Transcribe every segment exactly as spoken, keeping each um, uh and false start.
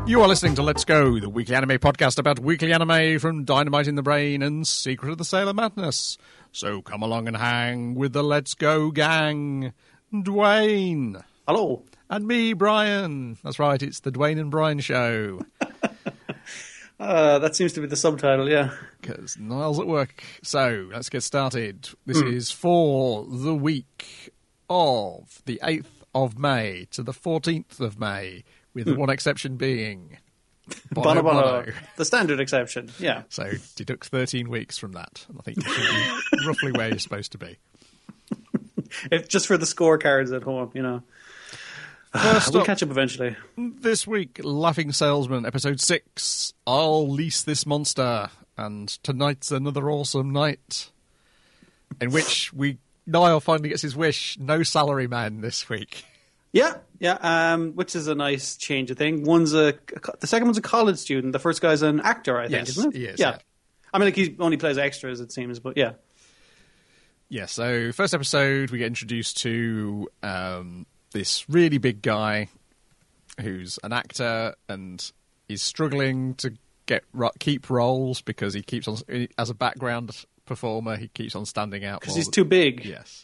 You are listening to Let's Go, the weekly anime podcast about weekly anime from Dynamite in the Brain and Secret of the Sailor Madness. So come along and hang with the Let's Go gang. Dwayne. Hello. And me, Brian. That's right, it's the Dwayne and Brian show. uh, that seems to be the subtitle, yeah. Because Niall's at work. So let's get started. This Mm. is for the week of the eighth of May to the fourteenth of May, with the one exception being Bono Bono. The standard exception, yeah. So deduct thirteen weeks from that, and I think you should be roughly where you're supposed to be. If, just for the scorecards at home, you know. First we'll up, catch up eventually. This week, Laughing Salesman, episode six. I'll lease this monster, and tonight's another awesome night, in which we Niall finally gets his wish. No salary man this week. Yeah, yeah, um, which is a nice change of thing. One's a, the second one's a college student. The first guy's an actor, I think, Yes, isn't it? he is, yeah. yeah. I mean, like, he only plays extras, it seems, but yeah. Yeah, so first episode, we get introduced to um, this really big guy who's an actor and is struggling to get keep roles because he keeps on, as a background performer, he keeps on standing out. Because he's too big. Yes.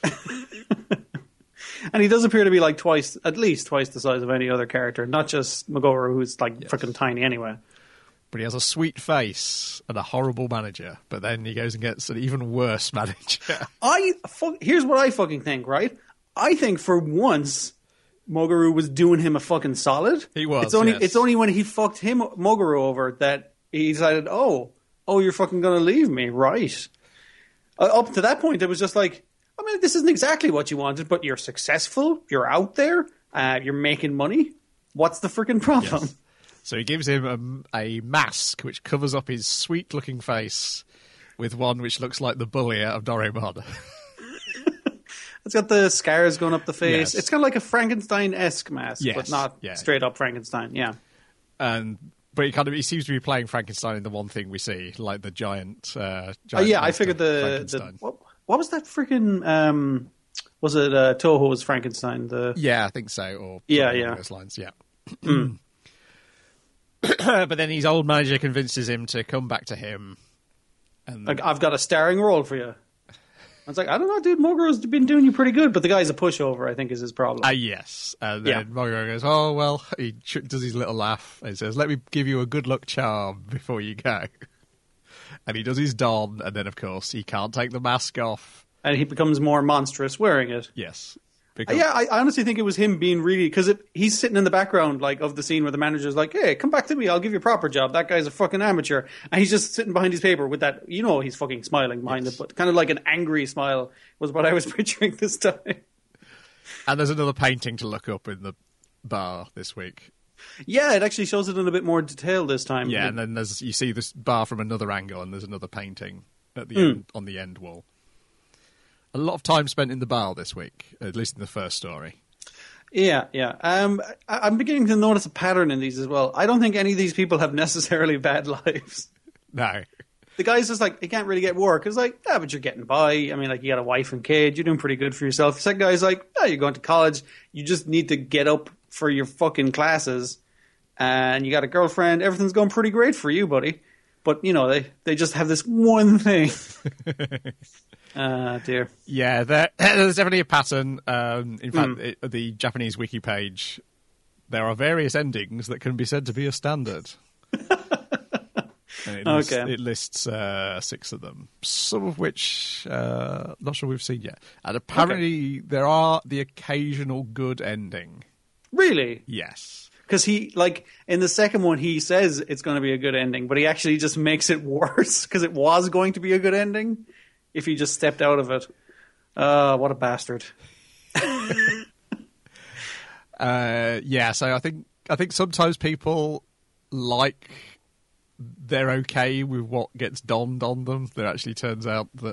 And he does appear to be like twice, at least twice the size of any other character, not just Megoro, who's like Yes. freaking tiny anyway. But he has a sweet face and a horrible manager. But then he goes and gets an even worse manager. I fuck, here's what I fucking think, right? I think for once, Moguru was doing him a fucking solid. He was, It's only yes. it's only when he fucked him Moguru over that he decided, oh, oh, you're fucking gonna leave me, right? Uh, up to that point, it was just like, I mean, this isn't exactly what you wanted, but you're successful, you're out there, uh, you're making money. What's the freaking problem? Yes. So he gives him a, a mask which covers up his sweet-looking face with one which looks like the bullier of Doraemon. It's got the scars going up the face. Yes. It's kind of like a Frankenstein-esque mask, Yes, but not yeah. straight up Frankenstein. Yeah. And but he kind of he seems to be playing Frankenstein in the one thing we see, like the giant. Uh, Oh giant yeah, I monster, figured the, the Frankenstein. what, what was that freaking um was it uh, Toho's Frankenstein? The Yeah, I think so. Or Yeah, something yeah. along those lines. Yeah. But then his old manager convinces him to come back to him. And like I've got a starring role for you. I was like, I don't know, dude. Moguro's been doing you pretty good, but the guy's a pushover. I think is his problem. Ah, yes. And then Yeah. Moguro goes, oh, well, he ch- does his little laugh and says, let me give you a good luck charm before you go. And he does his don, and then, of course, he can't take the mask off. And he becomes more monstrous wearing it. Yes. Uh, Because, Yeah, I, I honestly think it was him being really because he's sitting in the background like of the scene where the manager's like, "Hey, come back to me. I'll give you a proper job." That guy's a fucking amateur, and he's just sitting behind his paper with that. You know, he's fucking smiling behind Yes. it, but kind of like an angry smile was what I was picturing this time. And there's another painting to look up in the bar this week. Yeah, it actually shows it in a bit more detail this time. Yeah, It- and then there's you see this bar from another angle, and there's another painting at the Mm. end, on the end wall. A lot of time spent in the bar this week, at least in the first story. Yeah, yeah. Um, I, I'm beginning to notice a pattern in these as well. I don't think any of these people have necessarily bad lives. No. The guy's just like, he can't really get work. It's like, yeah, but you're getting by. I mean, like, you got a wife and kid. You're doing pretty good for yourself. The second guy's like, oh, you're going to college. You just need to get up for your fucking classes. And you got a girlfriend. Everything's going pretty great for you, buddy. But, you know, they, they just have this one thing. Ah, dear. Yeah, there, there's definitely a pattern. Um, in fact, it, the Japanese wiki page, there are various endings that can be said to be a standard. And it lists, Okay. it lists uh, six of them, some of which uh, not sure we've seen yet. And apparently, there are the occasional good ending. Really? Yes. Because he, like, in the second one, he says it's going to be a good ending, but he actually just makes it worse because it was going to be a good ending if he just stepped out of it. Uh, what a bastard. Uh, yeah, so I think I think sometimes people like they're okay with what gets donned on them. There actually turns out that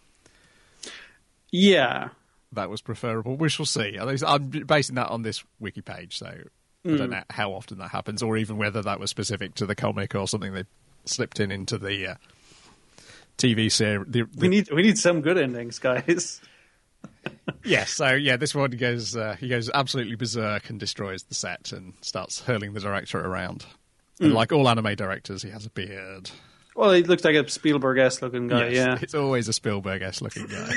Yeah. that was preferable. We shall see. At least I'm basing that on this wiki page, so I don't know how often that happens, or even whether that was specific to the comic or something they slipped in into the uh, T V series. The, the, We need we need some good endings, guys. Yes, so yeah, this one goes uh, he goes absolutely berserk and destroys the set and starts hurling the director around. And Mm. like all anime directors, he has a beard. Well, he looks like a Spielberg-esque looking guy, Yes, yeah. it's always a Spielberg-esque looking guy.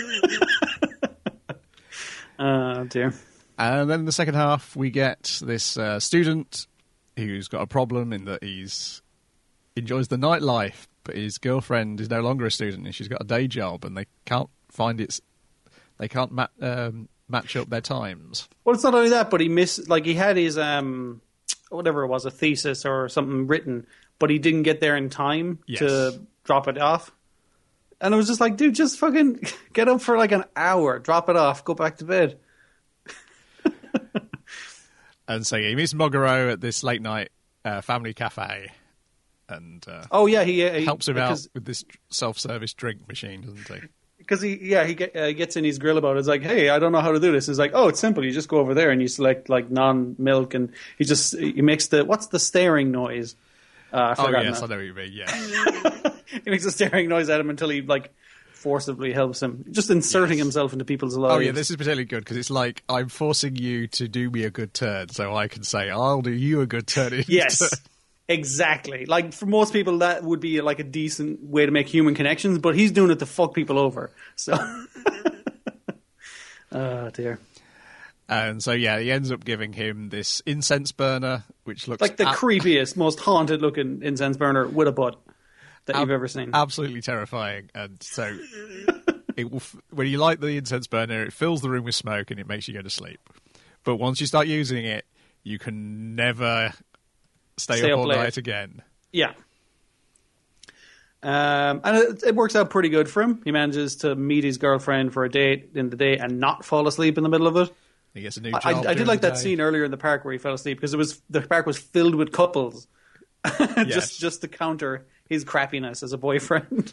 Oh, dear. And then in the second half, we get this uh, student who's got a problem in that he's enjoys the nightlife, but his girlfriend is no longer a student and she's got a day job, and they can't find it. They can't ma- um, match up their times. Well, it's not only that, but he missed, like, he had his, um, whatever it was, a thesis or something written, but he didn't get there in time Yes. to drop it off. And it was just like, dude, just fucking get up for like an hour, drop it off, go back to bed. And so yeah, he meets Moguro at this late night uh, family cafe, and uh, Oh, yeah, he, he helps him out because, with this self-service drink machine, doesn't he? Because he, yeah, he get, uh, gets in his grill about it. It's like, hey, I don't know how to do this. It's like, oh, it's simple. You just go over there and you select like non-milk, and he just he makes the what's the staring noise? Uh, I Oh forgot yes, now. I know what you mean. Yeah, He makes a staring noise at him until he like forcibly helps him, just inserting Yes. himself into people's lives. oh yeah, this is particularly good because it's like I'm forcing you to do me a good turn, so I can say I'll do you a good turn. in Yes, turn. exactly. Like for most people, that would be like a decent way to make human connections, but he's doing it to fuck people over. So, oh dear, And so yeah, he ends up giving him this incense burner, which looks like the ab- creepiest, most haunted looking incense burner with a butt that ab- you've ever seen. absolutely terrifying. And so it will, f- when you light the incense burner, it fills the room with smoke and it makes you go to sleep. But once you start using it, you can never stay, Stay up up all late. night again. Yeah. Um, and it, it works out pretty good for him. He manages to meet his girlfriend for a date in the day and not fall asleep in the middle of it. He gets a new I, job. I, I during did like the that day. scene earlier in the park where he fell asleep because it was the park was filled with couples, Yes. just just to counter his crappiness as a boyfriend.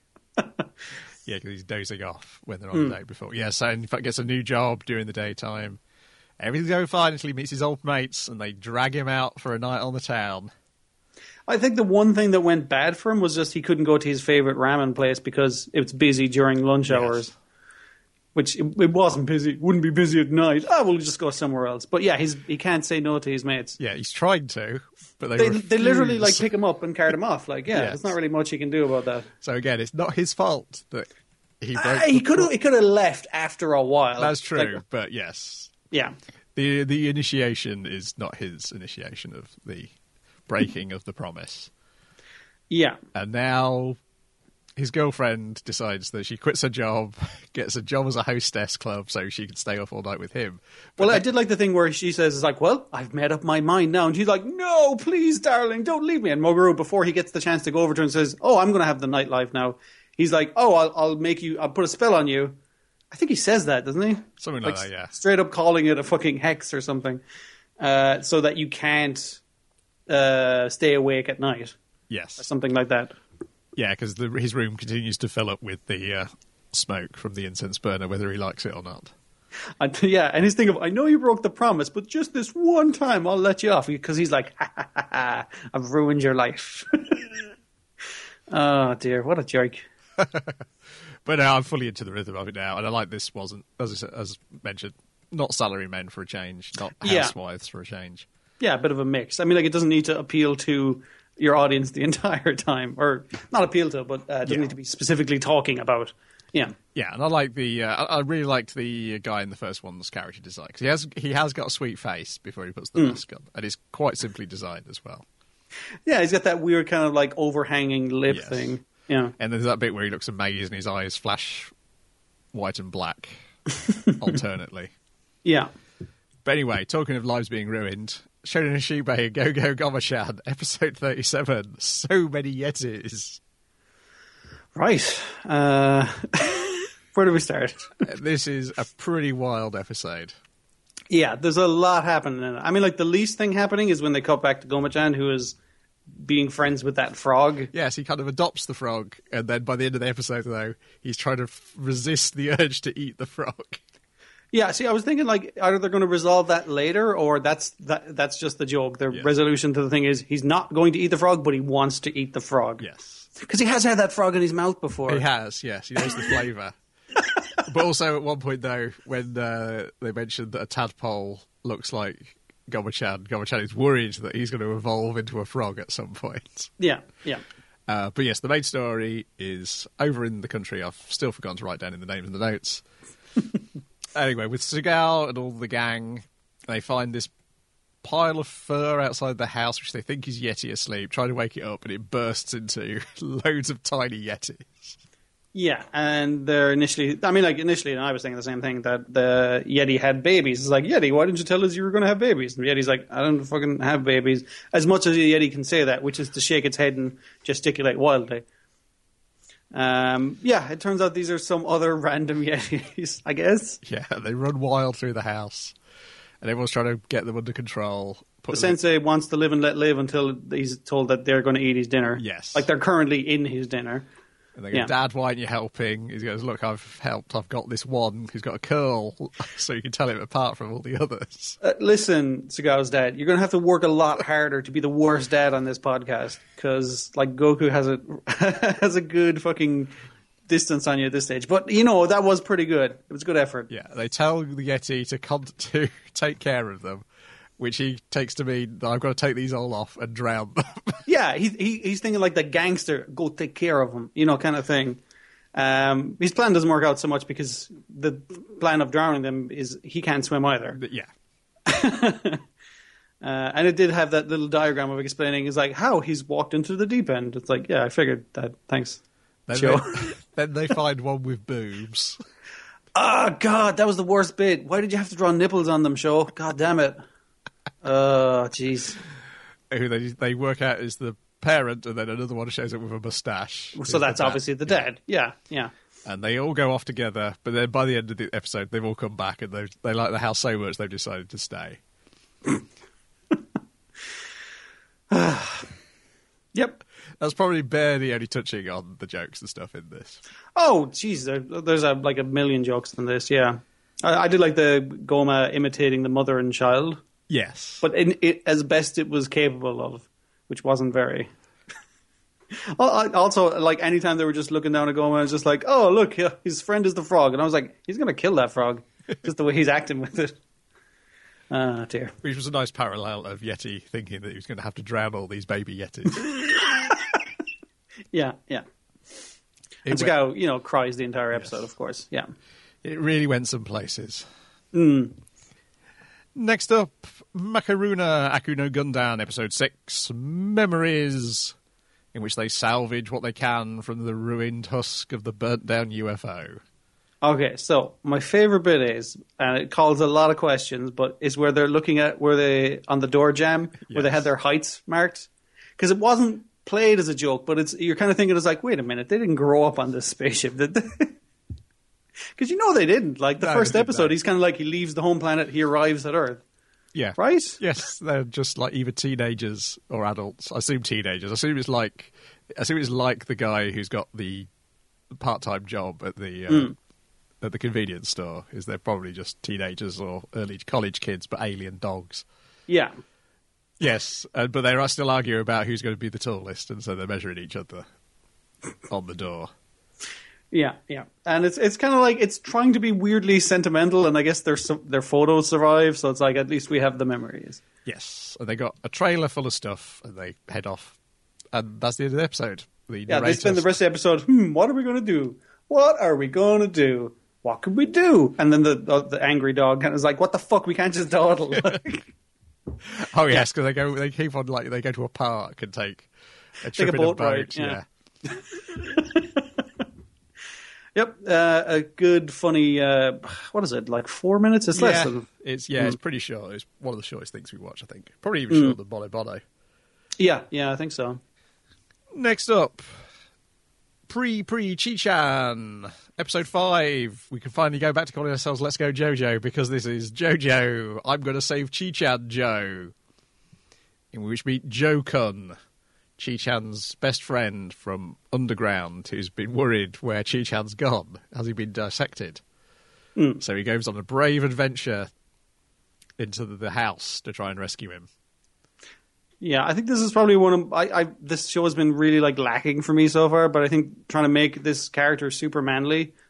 Yeah, because he's dozing off when they're Hmm. on the date before. Yeah, so in fact gets a new job during the daytime. Everything's going fine until he meets his old mates and they drag him out for a night on the town. I think the one thing that went bad for him was just he couldn't go to his favorite ramen place because it's busy during lunch Yes. hours. Which it, it wasn't busy. Wouldn't be busy at night. Oh, we'll just go somewhere else. But yeah, he's he can't say no to his mates. Yeah, he's trying to, but they They refuse. they literally like pick him up and cart him off. Like yeah, Yes. there's not really much he can do about that. So again, it's not his fault that he broke. Uh, the he could have pro- he could have left after a while. That's true, Like, but yes, yeah. the the initiation is not his initiation of the breaking of the promise. Yeah. And now his girlfriend decides that she quits her job, gets a job as a hostess club so she can stay up all night with him. But Well, I they- did like the thing where she says, "It's like, well, I've made up my mind now," and she's like, "No, please, darling, don't leave me." And Moguro, before he gets the chance to go over to her and says, "Oh, I'm going to have the nightlife now," he's like, "Oh, I'll, I'll make you, I'll put a spell on you." I think he says that, doesn't he? Something like that, yeah. Straight up calling it a fucking hex or something, uh, so that you can't uh, stay awake at night, Yes. something like that. Yeah, because his room continues to fill up with the uh, smoke from the incense burner, whether he likes it or not. And, yeah, and his thing of, I know you broke the promise, but just this one time I'll let you off. Because he's like, ha, ha, ha, ha, I've ruined your life. Oh, dear, what a jerk. But now I'm fully into the rhythm of it now, and I like this wasn't, as I said, as mentioned, not salarymen for a change, not Yeah. housewives for a change. Yeah, a bit of a mix. I mean, like, it doesn't need to appeal to your audience the entire time. Or, not appeal to, but uh, it doesn't Yeah. need to be specifically talking about. Yeah. Yeah, and I like the. Uh, I I really liked the guy in the first one's character design because he has he has got a sweet face before he puts the Mm. mask on, and it's quite simply designed as well. Yeah, he's got that weird kind of, like, overhanging lip Yes. thing. Yeah. And there's that bit where he looks amazed and his eyes flash white and black alternately. Yeah. But anyway, talking of lives being ruined, Shonen Shibe Go Go Gomachan, episode thirty-seven. So many Yetis. Right. Uh, where do we start? This is a pretty wild episode. Yeah, there's a lot happening in it. I mean, like, the least thing happening is when they cut back to Gomachan, who is being friends with that frog. Yes, he kind of adopts the frog, and then by the end of the episode, though, he's trying to f- resist the urge to eat the frog. Yeah, see, I was thinking, like, either they're going to resolve that later, or that's that, that's just the joke. The Yeah. resolution to the thing is he's not going to eat the frog, but he wants to eat the frog. Yes. Because he has had that frog in his mouth before. He has, yes. He knows the flavour. But also at one point, though, when uh, they mentioned that a tadpole looks like Goma-chan, Goma-chan is worried that he's going to evolve into a frog at some point. Yeah, yeah. Uh, but yes, the main story is over in the country. I've still forgotten to write down in the names of the notes. Anyway, with Seagal and all the gang, they find this pile of fur outside the house, which they think is Yeti asleep, trying to wake it up, and it bursts into loads of tiny Yetis. Yeah, and they're initially, I mean, like, initially, and I was thinking the same thing, that the Yeti had babies. It's like, Yeti, why didn't you tell us you were going to have babies? And the Yeti's like, I don't fucking have babies. As much as a Yeti can say that, which is to shake its head and gesticulate wildly. Um, yeah, it turns out these are some other random Yetis, I guess. Yeah, they run wild through the house, and everyone's trying to get them under control. The sensei wants to live and let live until he's told that they're going to eat his dinner. Yes. Like they're currently in his dinner. And they go, yeah. Dad, why aren't you helping? He goes, look, I've helped. I've got this one who's got a curl, so you can tell him apart from all the others. Uh, listen, Seagal's dad, you're going to have to work a lot harder to be the worst dad on this podcast, because like Goku has a has a good fucking distance on you at this stage. But, you know, that was pretty good. It was good effort. Yeah, they tell the Yeti to, con- to take care of them, which he takes to mean that I've got to take these all off and drown them. Yeah, he, he he's thinking like the gangster, go take care of them, you know, kind of thing. Um, his plan doesn't work out so much because the plan of drowning them is he can't swim either. Yeah. uh, and it did have that little diagram of explaining, is like, how he's walked into the deep end. It's like, yeah, I figured that. Thanks, then Joe. They, then they find one with boobs. Oh, God, that was the worst bit. Why did you have to draw nipples on them, Joe? God damn it. Oh, jeez. Who they they work out is the parent, and then another one shows up with a moustache. So that's obviously the dad. Yeah, yeah. And they all go off together, but then by the end of the episode, they've all come back, and they they like the house so much they've decided to stay. Yep. That's probably barely only touching on the jokes and stuff in this. Oh, jeez, there, there's a, like a million jokes in this. Yeah, I, I did like the Goma imitating the mother and child. Yes. But in, it, as best it was capable of, which wasn't very. Also, like, anytime they were just looking down at Goma, it's just like, oh, look, his friend is the frog. And I was like, he's going to kill that frog. Just the way he's acting with it. Ah, uh, dear. Which was a nice parallel of Yeti thinking that he was going to have to drown all these baby Yetis. yeah, yeah. It and Seagal, you know, cries the entire episode, yes. Of course. Yeah. It really went some places. Mm. Next up, Makaruna Akuno Gundam, Episode six, Memories, in which they salvage what they can from the ruined husk of the burnt-down U F O. Okay, so my favourite bit is, and it calls a lot of questions, but is where they're looking at where they, on the door jam, yes. where they had their heights marked. Because it wasn't played as a joke, but it's you're kind of thinking, it's like, wait a minute, they didn't grow up on this spaceship, did they? Because you know they didn't. Like, the no, first episode, he's kind of like, he leaves the home planet, he arrives at Earth. Yeah. Right? Yes, they're just like either teenagers or adults. I assume teenagers. I assume it's like, I assume it's like the guy who's got the part-time job at the uh, mm. at the convenience store. Is they're probably just teenagers or early college kids, but alien dogs. Yeah. Yes, uh, but they're still arguing about who's going to be the tallest, and so they're measuring each other on the door. Yeah, yeah, and it's it's kind of like it's trying to be weirdly sentimental, and I guess their their photos survive, so it's like at least we have the memories. Yes, and they got a trailer full of stuff, and they head off, and that's the end of the episode. The yeah, they spend the rest of the episode. Hmm, what are we going to do? What are we going to do? What can we do? And then the the, the angry dog kind of is like, "What the fuck? We can't just dawdle." Oh yes, because they go, they keep on like they go to a park and take a trip take a in boat a boat. Ride, yeah. yeah. Yep, uh, a good, funny. Uh, what is it? Like four minutes? It's yeah, less than. It's yeah, mm. it's pretty short. It's one of the shortest things we watch, I think. Probably even mm. shorter than Bole Bole. Yeah, yeah, I think so. Next up, Pre Pre Chi-chan, episode five. We can finally go back to calling ourselves Let's Go JoJo because this is JoJo. I'm going to save Chi-chan Joe, in which we meet Joe-kun, Chi-chan's best friend from Underground, who's been worried where Chi-chan's gone. Has he been dissected? Mm. So he goes on a brave adventure into the house to try and rescue him. Yeah, I think this is probably one of... I, I This show has been really like lacking for me so far, but I think trying to make this character super manly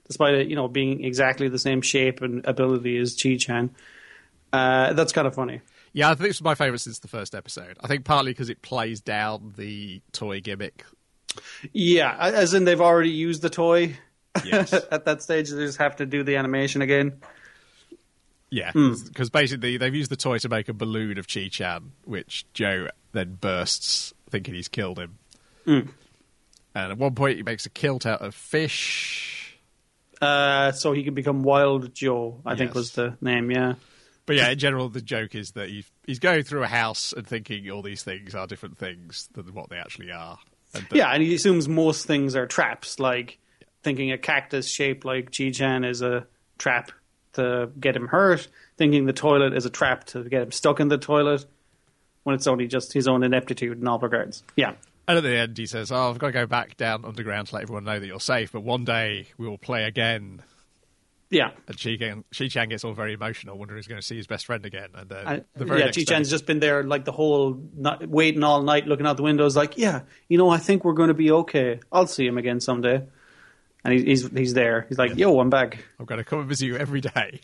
despite it, you know, being exactly the same shape and ability as Chi-Chan. Uh, that's kind of funny. Yeah, I think it's my favourite since the first episode. I think partly because it plays down the toy gimmick. Yeah, as in they've already used the toy. Yes. At that stage, they just have to do the animation again. Yeah, because mm. basically they've used the toy to make a balloon of Chi-Chan, which Joe then bursts, thinking he's killed him. Mm. And at one point he makes a kilt out of fish. Uh, so he can become Wild Joe, I yes. think was the name, yeah. But yeah, in general, the joke is that he, he's going through a house and thinking all these things are different things than what they actually are. And the, yeah, and he assumes most things are traps, like yeah. thinking a cactus shaped like Chi-Chan is a trap to get him hurt, thinking the toilet is a trap to get him stuck in the toilet, when it's only just his own ineptitude in all regards. Yeah. And at the end he says, oh, I've got to go back down underground to let everyone know that you're safe, but one day we will play again. Yeah. And Chi-Chan gets all very emotional, wondering if he's going to see his best friend again. And, uh, and the very Yeah, Chi-Chan's just been there like the whole night, waiting all night, looking out the windows like, yeah, you know, I think we're going to be okay. I'll see him again someday. And he, he's he's there. He's like, yeah. yo, I'm back. I'm going to come and visit you every day.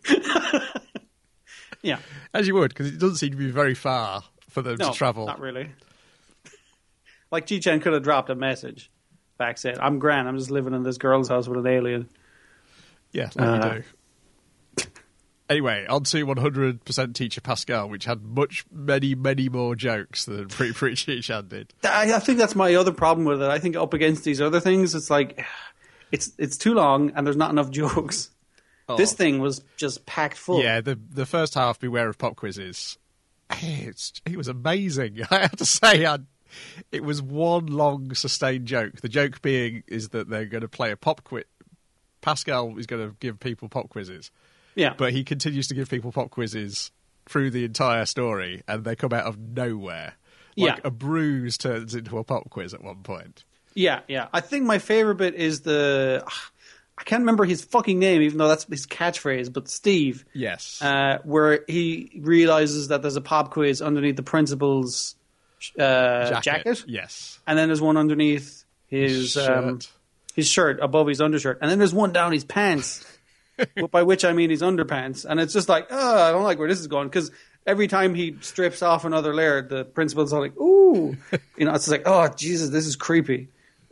Yeah. As you would, because it doesn't seem to be very far for them no, to travel. Not really. Like Chi-Chan could have dropped a message back saying, I'm grand, I'm just living in this girl's house with an alien. Yeah, like uh, you do. Anyway, on to one hundred percent Teacher Pascal, which had much, many, many more jokes than Pre Pre Chi-Chan did. I, I think that's my other problem with it. I think up against these other things, it's like, it's it's too long and there's not enough jokes. Oh. This thing was just packed full. Yeah, the the first half, Beware of Pop Quizzes, it's, it was amazing. I have to say, I, it was one long, sustained joke. The joke being is that they're going to play a pop quiz. Pascal is going to give people pop quizzes. Yeah. But he continues to give people pop quizzes through the entire story, and they come out of nowhere. Like yeah. a bruise turns into a pop quiz at one point. Yeah, yeah. I think my favorite bit is the... I can't remember his fucking name, even though that's his catchphrase, but Steve. Yes. Uh, where he realizes that there's a pop quiz underneath the principal's uh, jacket. jacket. Yes. And then there's one underneath his... Shirt. Um, his shirt above his undershirt, and then there's one down his pants, by which I mean his underpants, and it's just like, oh, I don't like where this is going, because every time he strips off another layer, the principal's all like, ooh, you know, it's like, oh, Jesus, this is creepy.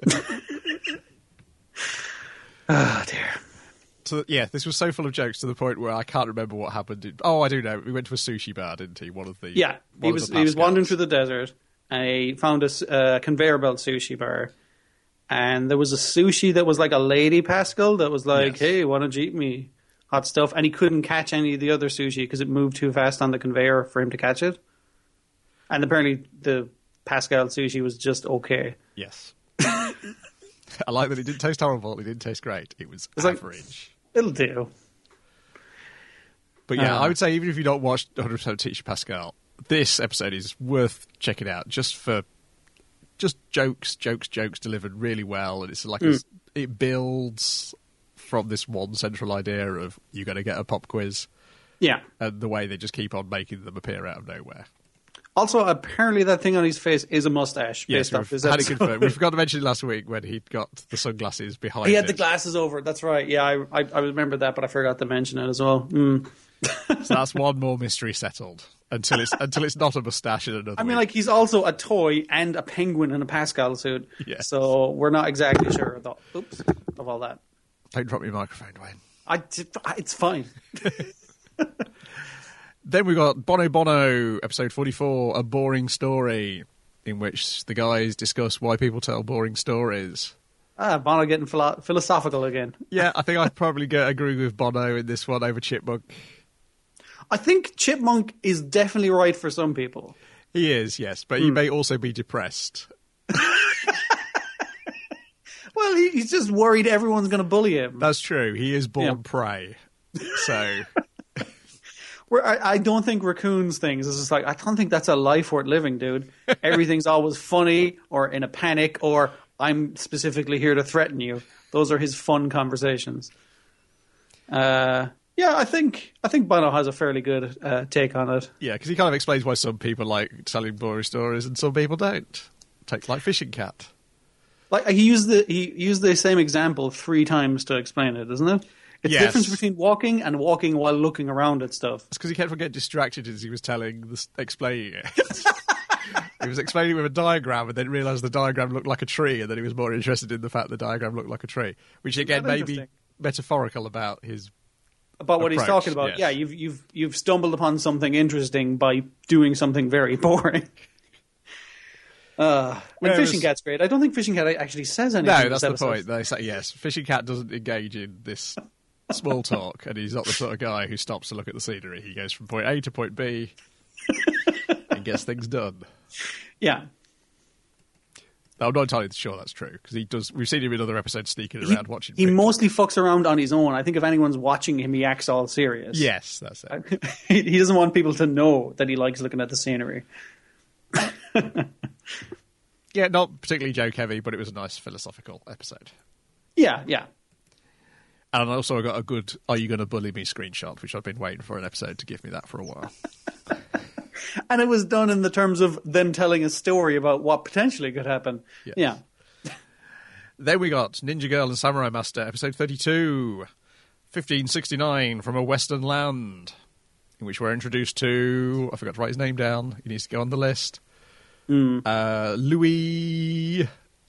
Oh, dear. So, yeah, this was so full of jokes to the point where I can't remember what happened. Oh, I do know. We went to a sushi bar, didn't he? One of the yeah, he was he was wandering through the desert, and he found a uh, conveyor belt sushi bar. And there was a sushi that was like a lady Pascal that was like, yes. hey, why don't you eat me? Hot stuff. And he couldn't catch any of the other sushi because it moved too fast on the conveyor for him to catch it. And apparently the Pascal sushi was just okay. Yes. I like that it didn't taste horrible. It didn't taste great. It was it's average. Like, it'll do. But yeah, uh, I would say even if you don't watch one hundred percent Teacher Pascal, this episode is worth checking out just for... Just jokes, jokes, jokes delivered really well, and it's like mm. a, it builds from this one central idea of you're going to get a pop quiz. Yeah, and the way they just keep on making them appear out of nowhere. Also, apparently, that thing on his face is a mustache. Yes, based off his had it confirmed. We forgot to mention it last week when he'd got the sunglasses behind. He had it. the glasses over. That's right. Yeah, I, I I remember that, but I forgot to mention it as well. Mm. So that's one more mystery settled. Until it's until it's not a moustache in another. I mean, week. like he's also a toy and a penguin in a Pascal suit. Yes. So we're not exactly sure of, the, oops, of all that. Don't drop your microphone, Dwayne. I, it's fine. Then we got Bono Bono, episode forty-four, A Boring Story, in which the guys discuss why people tell boring stories. Ah, Bono getting philo- philosophical again. Yeah, I think I'd probably go, agree with Bono in this one over Chipmunk. I think Chipmunk is definitely right for some people. He is, yes, but mm. he may also be depressed. Well, he, he's just worried everyone's going to bully him. That's true. He is born yeah. prey. So... Where I, I don't think raccoons things. It's just like, I don't think that's a life worth living, dude. Everything's always funny or in a panic or I'm specifically here to threaten you. Those are his fun conversations. Uh... Yeah, I think I think Bono has a fairly good uh, take on it. Yeah, because he kind of explains why some people like telling boring stories and some people don't. Take like Fishing Cat. Like he used the he used the same example three times to explain it, isn't it? It's Yes. the difference between walking and walking while looking around at stuff. It's because he kept on getting distracted as he was telling, the, explaining it. He was explaining with a diagram and then realised the diagram looked like a tree, and then he was more interested in the fact the diagram looked like a tree, which again may be metaphorical about his about what approach, he's talking about. yes. Yeah, you've you've you've stumbled upon something interesting by doing something very boring. Uh, and Whereas- Fishing Cat's great. I don't think Fishing Cat actually says anything. No, in that's this the episode. point. They say yes. Fishing Cat doesn't engage in this small talk, and he's not the sort of guy who stops to look at the scenery. He goes from point A to point B and gets things done. Yeah. I'm not entirely sure that's true because he does. We've seen him in other episodes sneaking He, around watching. he pictures. mostly fucks around on his own. I think if anyone's watching him, he acts all serious. Yes, that's it. he he doesn't want people to know that he likes looking at the scenery. Yeah, not particularly joke heavy, but it was a nice philosophical episode. Yeah, yeah. And I also got a good "Are you going to bully me?" screenshot, which I've been waiting for an episode to give me that for a while. And it was done in the terms of them telling a story about what potentially could happen. Yes. Yeah. Then we got Ninja Girl and Samurai Master, episode thirty-two, fifteen sixty-nine, from a Western land, in which we're introduced to, I forgot to write his name down, he needs to go on the list, Mm. uh, Louis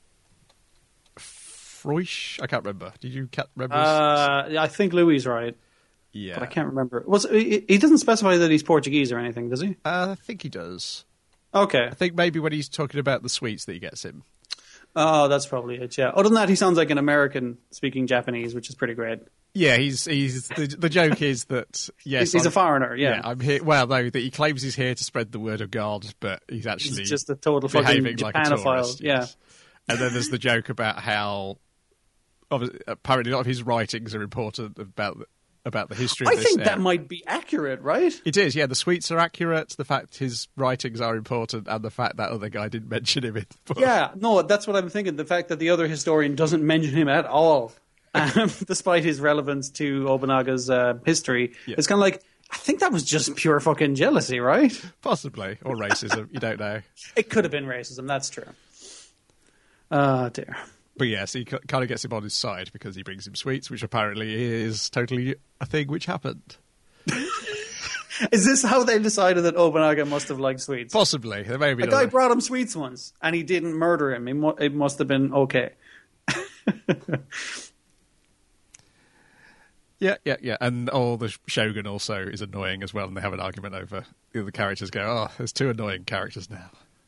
Freuch? I can't remember. Did you ca- remember? his- Uh, yeah, I think Louis is right, yeah. but I can't remember. Was he, he doesn't specify that he's Portuguese or anything, does he? Uh, I think he does. Okay. I think maybe when he's talking about the sweets that he gets him. Oh, that's probably it, yeah. Other than that, he sounds like an American speaking Japanese, which is pretty great. Yeah, he's he's the, the joke is that yes, He's, he's I'm- a foreigner, yeah. I'm here. Well, no, that he claims he's here to spread the word of God, but he's actually He's just a total fucking behaving like a Japanophile. tourist. Yeah. Yes. And then there's the joke about how obvi- apparently a lot of his writings are important about the, about the history of I this think that area. might be accurate, right? It is, yeah. The sweets are accurate. The fact his writings are important, and the fact that other guy didn't mention him in the book. Yeah, no, that's what I'm thinking. The fact that the other historian doesn't mention him at all, um, despite his relevance to Obunaga's uh, history, Yeah. it's kind of like, I think that was just pure fucking jealousy, right? Possibly, or racism. You don't know. It could have been racism, that's true. Oh, dear. But yes, he kind of gets him on his side because he brings him sweets, which apparently is totally a thing which happened. Is this how they decided that Obunaga must have liked sweets? Possibly. There may be A guy another- brought him sweets once, and he didn't murder him. It, mu- it must have been okay. Yeah, yeah, yeah. And oh, the Shogun also is annoying as well, and they have an argument over the other characters go, oh, there's two annoying characters now.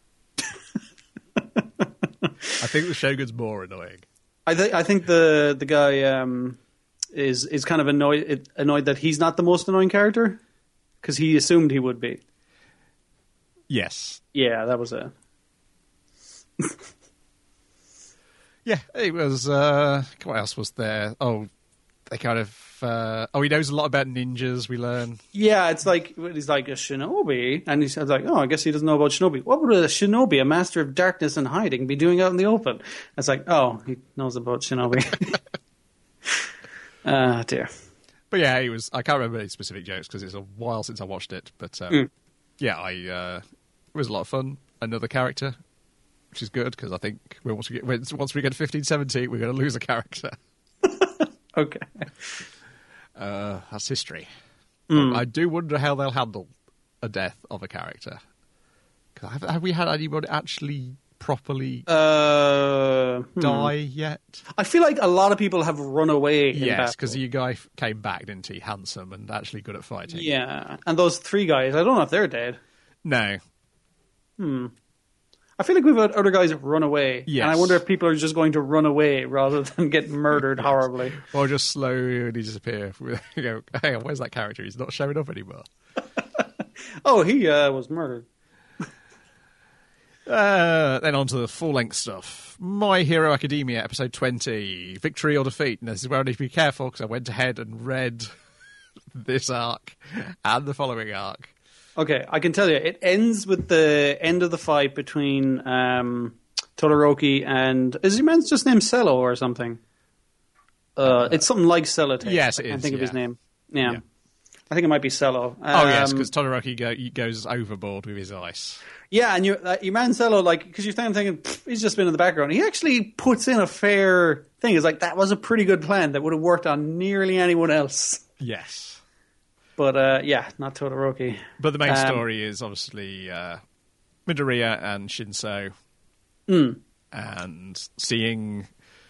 I think the Shogun's more annoying. I think I think the the guy um, is is kind of annoyed annoyed that he's not the most annoying character because he assumed he would be. Yes. Yeah, that was a. Yeah, it was, uh, what else was there? Oh, they kind of, uh, oh, he knows a lot about ninjas, we learn. Yeah, it's like he's like a shinobi, and he's like, oh, I guess he doesn't know about shinobi. What would a shinobi, a master of darkness and hiding, be doing out in the open? It's like, oh, he knows about shinobi. Ah, dear. But yeah, he was, I can't remember any specific jokes because it's a while since I watched it, but um, Mm. yeah, I, uh, it was a lot of fun. Another character, which is good because I think once we get, once we get to fifteen seventeen, we're going to lose a character. Okay. Uh, that's history. Mm. I do wonder how they'll handle a death of a character. 'Cause have, have we had anybody actually properly Uh, hmm. die yet? I feel like a lot of people have run away. in Yes, battle. because the guy f- came back, didn't he? Handsome and actually good at fighting. Yeah, and those three guys, I don't know if they're dead. No. Hmm. I feel like we've had other guys run away, Yes. and I wonder if people are just going to run away rather than get murdered horribly. Or just slowly disappear. You go, hang on, where's that character? He's not showing up anymore. Oh, he uh, was murdered. Uh, then on to the full-length stuff. My Hero Academia, episode twenty, Victory or Defeat. And this is where I need to be careful because I went ahead and read this arc and the following arc. Okay, I can tell you, it ends with the end of the fight between um, Todoroki and is your man's just named Cello or something? Uh, it's something like Sellotape. Yes, it I can't is, think of his yeah. name. Yeah. Yeah. I think it might be Cello. Um, oh yes, because Todoroki go, he goes overboard with his ice. Yeah, and you, uh, your man Cello, like, because you're kind of thinking he's just been in the background. He actually puts in a fair thing. It's like that was a pretty good plan that would have worked on nearly anyone else. Yes, but uh, yeah, not Todoroki. But the main um, story is obviously uh, Midoriya and Shinso, mm. and seeing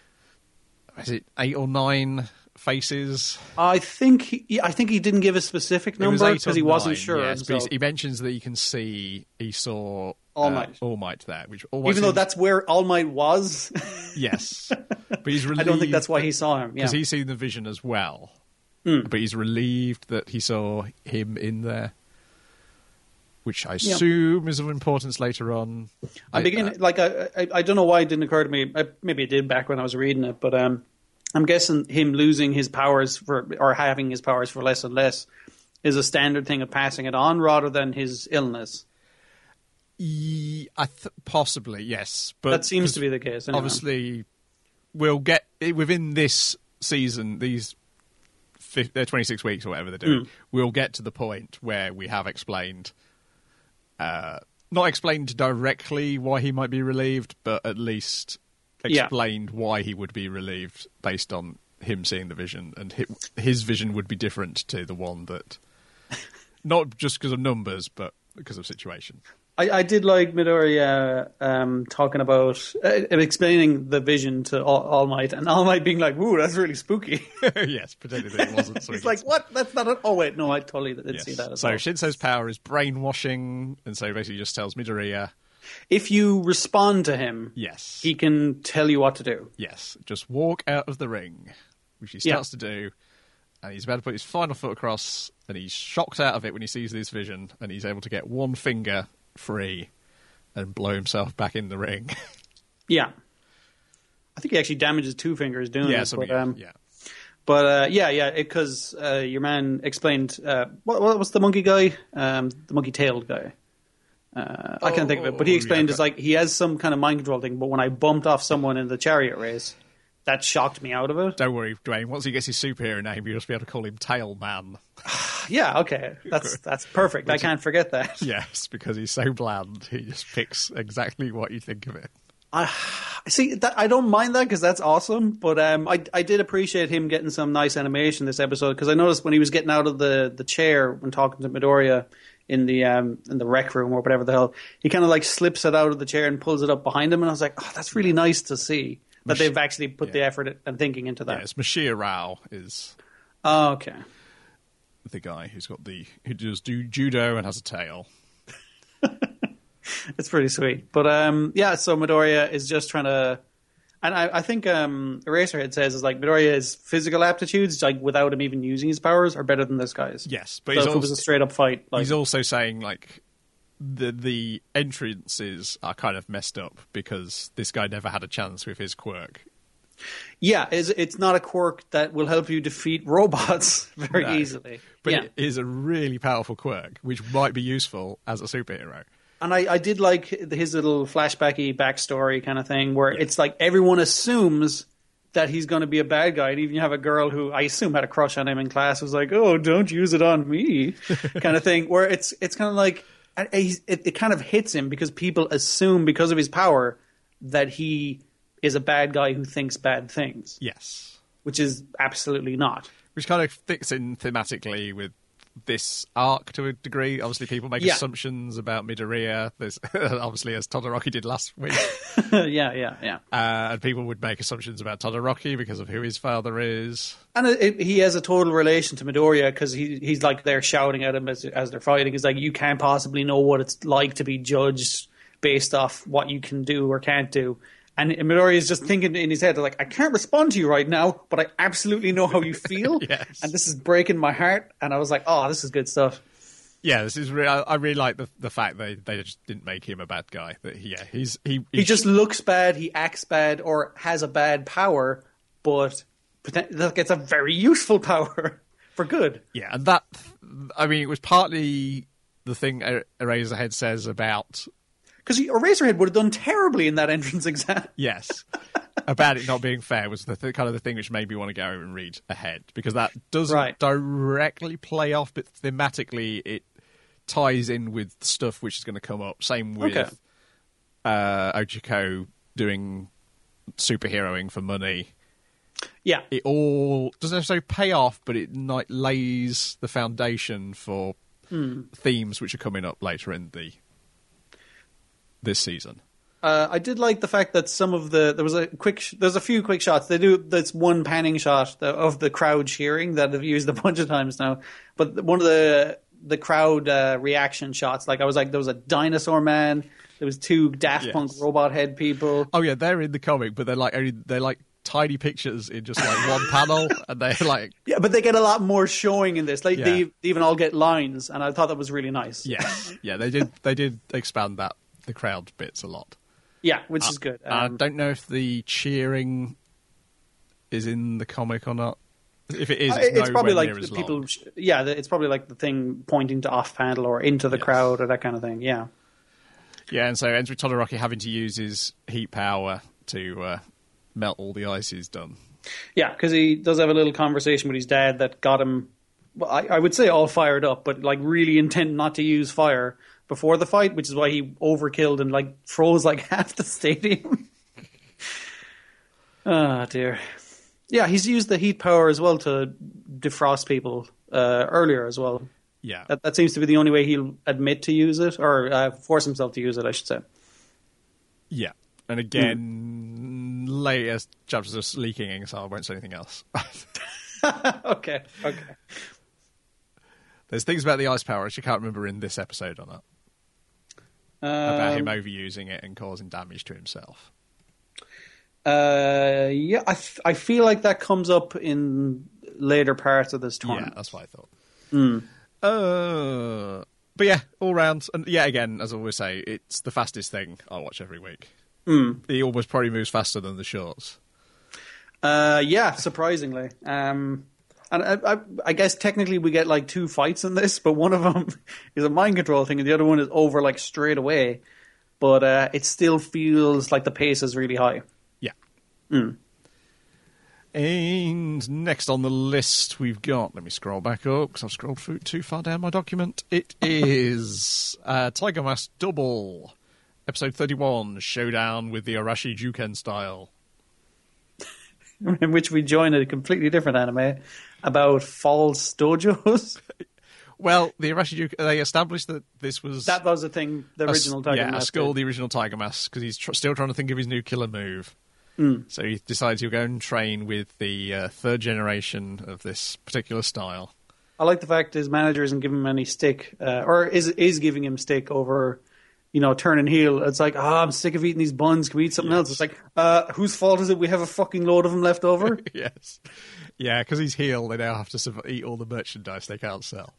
is it eight or nine faces? I think he, I think he didn't give a specific number because he wasn't nine, sure. Yes, but so. he mentions that you can see he saw All uh, Might. All Might there, which even though that's where All Might was. Yes, but he's relieved. I don't think that's why he saw him. Because yeah. he's seen the vision as well, mm. but he's relieved that he saw him in there, which I assume yeah. is of importance later on. I, I begin uh, like I, I I don't know why it didn't occur to me. I, maybe it did back when I was reading it, but um. I'm guessing him losing his powers for, or having his powers for less and less is a standard thing of passing it on rather than his illness. Yeah, I th- possibly, yes. But that seems to be the case. Anyway. Obviously, we'll get within this season, these twenty-six weeks or whatever they're doing, mm. we'll get to the point where we have explained, uh, not explained directly why he might be relieved, but at least explained yeah. why he would be relieved based on him seeing the vision, and his vision would be different to the one that, not just because of numbers, but because of situation. I, I did like Midoriya um, talking about, uh, explaining the vision to All, All Might, and All Might being like, "Ooh, that's really spooky." Yes, pretending that it wasn't. So He's like, "What? That's not it." Oh wait, no, I totally didn't yes. see that. As so well. Shinso's power is brainwashing, and so basically just tells Midoriya, if you respond to him, yes, he can tell you what to do. Yes, just walk out of the ring, which he starts yeah. to do, and he's about to put his final foot across, and he's shocked out of it when he sees this vision, and he's able to get one finger free and blow himself back in the ring. Yeah. I think he actually damages two fingers doing yeah, it. But, um, yeah, But uh, yeah, yeah, because uh, your man explained, uh, what, what was the monkey guy? Um, the monkey-tailed guy. Uh, I can't think of it, but he explained yeah, it's like he has some kind of mind control thing, but when I bumped off someone in the chariot race, that shocked me out of it. Don't worry, Dwayne. Once he gets his superhero name, you'll just be able to call him Tail Man. Yeah, okay. That's that's perfect. Which, I can't forget that. Yes, because he's so bland. He just picks exactly what you think of it. I see. That, I don't mind that because that's awesome. But um, I I did appreciate him getting some nice animation this episode because I noticed when he was getting out of the, the chair when talking to Midoriya in the um in the rec room or whatever the hell, he kind of like slips it out of the chair and pulls it up behind him, and I was like, oh, that's really nice to see that Mash- they've actually put yeah. the effort and thinking into that. Yes, Mashiya Rao is. Oh, okay. The guy who's got the who does do judo and has a tail. It's pretty sweet, but um, yeah. So Midoriya is just trying to, and I, I think um, Eraserhead says is like Midoriya's physical aptitudes, like without him even using his powers, are better than this guy's. Yes, but so he's if also, it was a straight up fight. Like, he's also saying like the the entrances are kind of messed up because this guy never had a chance with his quirk. Yeah, it's, it's not a quirk that will help you defeat robots very no, easily. But yeah. it is a really powerful quirk, which might be useful as a superhero. And I, I did like his little flashbacky backstory kind of thing, where yeah. it's like everyone assumes that he's going to be a bad guy. And even you have a girl who I assume had a crush on him in class was like, oh, don't use it on me, kind of thing, where it's it's kind of like, it, it kind of hits him because people assume because of his power that he is a bad guy who thinks bad things. Yes. Which is absolutely not. Which kind of fits in thematically with this arc to a degree. Obviously, people make yeah. assumptions about Midoriya. There's obviously, as Todoroki did last week. yeah, yeah, yeah. Uh, and people would make assumptions about Todoroki because of who his father is. And it, it, he has a total relation to Midoriya because he, he's like they're shouting at him as, as they're fighting. He's like, you can't possibly know what it's like to be judged based off what you can do or can't do. And Midoriya is just thinking in his head, like, I can't respond to you right now, but I absolutely know how you feel. Yes. And this is breaking my heart. And I was like, oh, this is good stuff. Yeah, this is. Re- I really like the the fact that they just didn't make him a bad guy. That he, yeah, he's he, he. He just looks bad, he acts bad, or has a bad power, but like it's a very useful power for good. Yeah, and that. I mean, it was partly the thing Eraserhead says about. Because Eraserhead would have done terribly in that entrance exam. Yes. About it not being fair was the th- kind of the thing which made me want to go and read ahead, because that doesn't Right. directly play off, but thematically it ties in with stuff which is going to come up. Same with Okay. uh, Ochako doing superheroing for money. Yeah. It all doesn't necessarily pay off, but it like, lays the foundation for Hmm. themes which are coming up later in the this season. Uh, I did like the fact that some of the there was a quick sh- there's a few quick shots they do. That's one panning shot that, of the crowd cheering that I've used a bunch of times now. But one of the the crowd uh, reaction shots, like I was like, there was a dinosaur man, there was two Daft Yes. Punk robot head people. Oh yeah, they're in the comic, but they're like only, they're like tiny pictures in just like one panel, and they're like Yeah, but they get a lot more showing in this. Like Yeah. they, they even all get lines, and I thought that was really nice. yes, yeah, they did they did expand that the crowd bits a lot. Yeah, which is good. I Um, don't know if the cheering is in the comic or not. If it is, Uh, it's, it's probably nowhere like near as the people. long. Yeah, the- it's probably like the thing pointing to off panel or into the Yes. crowd or that kind of thing. Yeah, Yeah, and so ends with Todoroki having to use his heat power to uh, melt all the ice he's done. yeah, because he does have a little conversation with his dad that got him. Well, I, I would say all fired up, but like really intent not to use fire before the fight, which is why he overkilled and like froze like half the stadium. Ah, dear. Yeah, he's used the heat power as well to defrost people uh, earlier as well. Yeah, That, that seems to be the only way he'll admit to use it, or uh, force himself to use it, I should say. yeah, and again, later chapters are leaking, so I won't say anything else. Okay, okay. There's things about the ice power which I can't remember in this episode or not. About him Um, overusing it and causing damage to himself. Uh, yeah, I, f- I feel like that comes up in later parts of this Yeah, tournament. that's what I thought. Mm. Uh, but yeah, all round, and yeah, again, as I always say, it's the fastest thing I watch every week. Mm. He almost probably moves faster than the shorts. Uh, yeah, surprisingly. Um, and I, I, I guess technically we get like two fights in this, but one of them is a mind control thing, and the other one is over like straight away. But uh, it still feels like the pace is really high. Yeah. Mm. And next on the list, we've got, let me scroll back up because I've scrolled through too far down my document. It is uh, Tiger Mask Double, episode thirty-one, Showdown with the Arashi Juken style. In which we join a completely different anime about false dojos. Well, the Arashi Juken, they established that this was That was the thing, the a s- original Tiger yeah, Mask a skull, did. the original Tiger Mask, because he's tr- still trying to think of his new killer move. Mm. So he decides he'll go and train with the uh, third generation of this particular style. I like the fact his manager isn't giving him any stick, uh, or is is giving him stick over, you know, turning heel. It's like, ah, oh, I'm sick of eating these buns. Can we eat something Yes. else? It's like, uh, whose fault is it? We have a fucking load of them left over. Yes. Yeah, because he's heel, they now have to surv- eat all the merchandise they can't sell.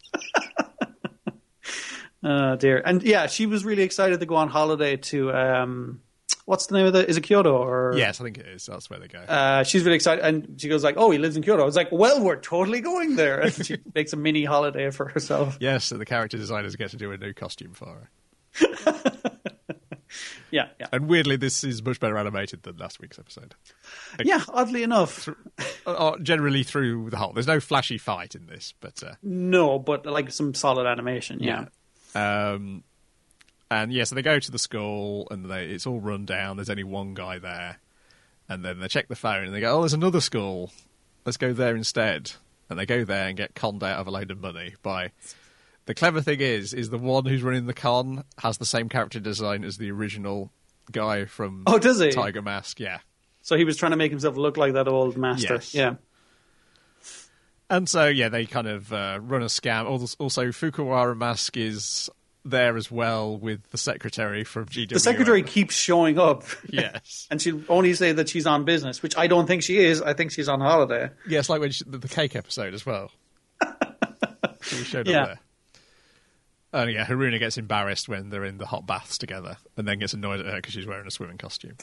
Oh dear. And yeah, she was really excited to go on holiday to um, what's the name of the? Is it Kyoto or? Yes, I think it is. That's where they go. Uh, she's really excited, and she goes like, "Oh, he lives in Kyoto." I was like, "Well, we're totally going there." And she makes a mini holiday for herself. Yes, so the character designers get to do a new costume for her. Yeah, yeah, And weirdly, this is much better animated than last week's episode. yeah. Oddly enough, Uh, uh, generally through the whole. There's no flashy fight in this, but... Uh, no, but like some solid animation. Yeah. Um, and yeah, so they go to the school and they, it's all run down. There's only one guy there. And then they check the phone and they go, oh, there's another school. Let's go there instead. And they go there and get conned out of a load of money by... The clever thing is, is the one who's running the con has the same character design as the original guy from Oh, does he? Tiger Mask, yeah. So he was trying to make himself look like that old master. Yes. Yeah. And so, yeah, they kind of uh, run a scam. Also, also, Fukuwara Mask is there as well with the secretary from G W M. The secretary keeps showing up. Yes. And she'll only say that she's on business, which I don't think she is. I think she's on holiday. Yeah, it's like when she, the, the cake episode as well. She showed Yeah. up there. And yeah, Haruna gets embarrassed when they're in the hot baths together and then gets annoyed at her because she's wearing a swimming costume.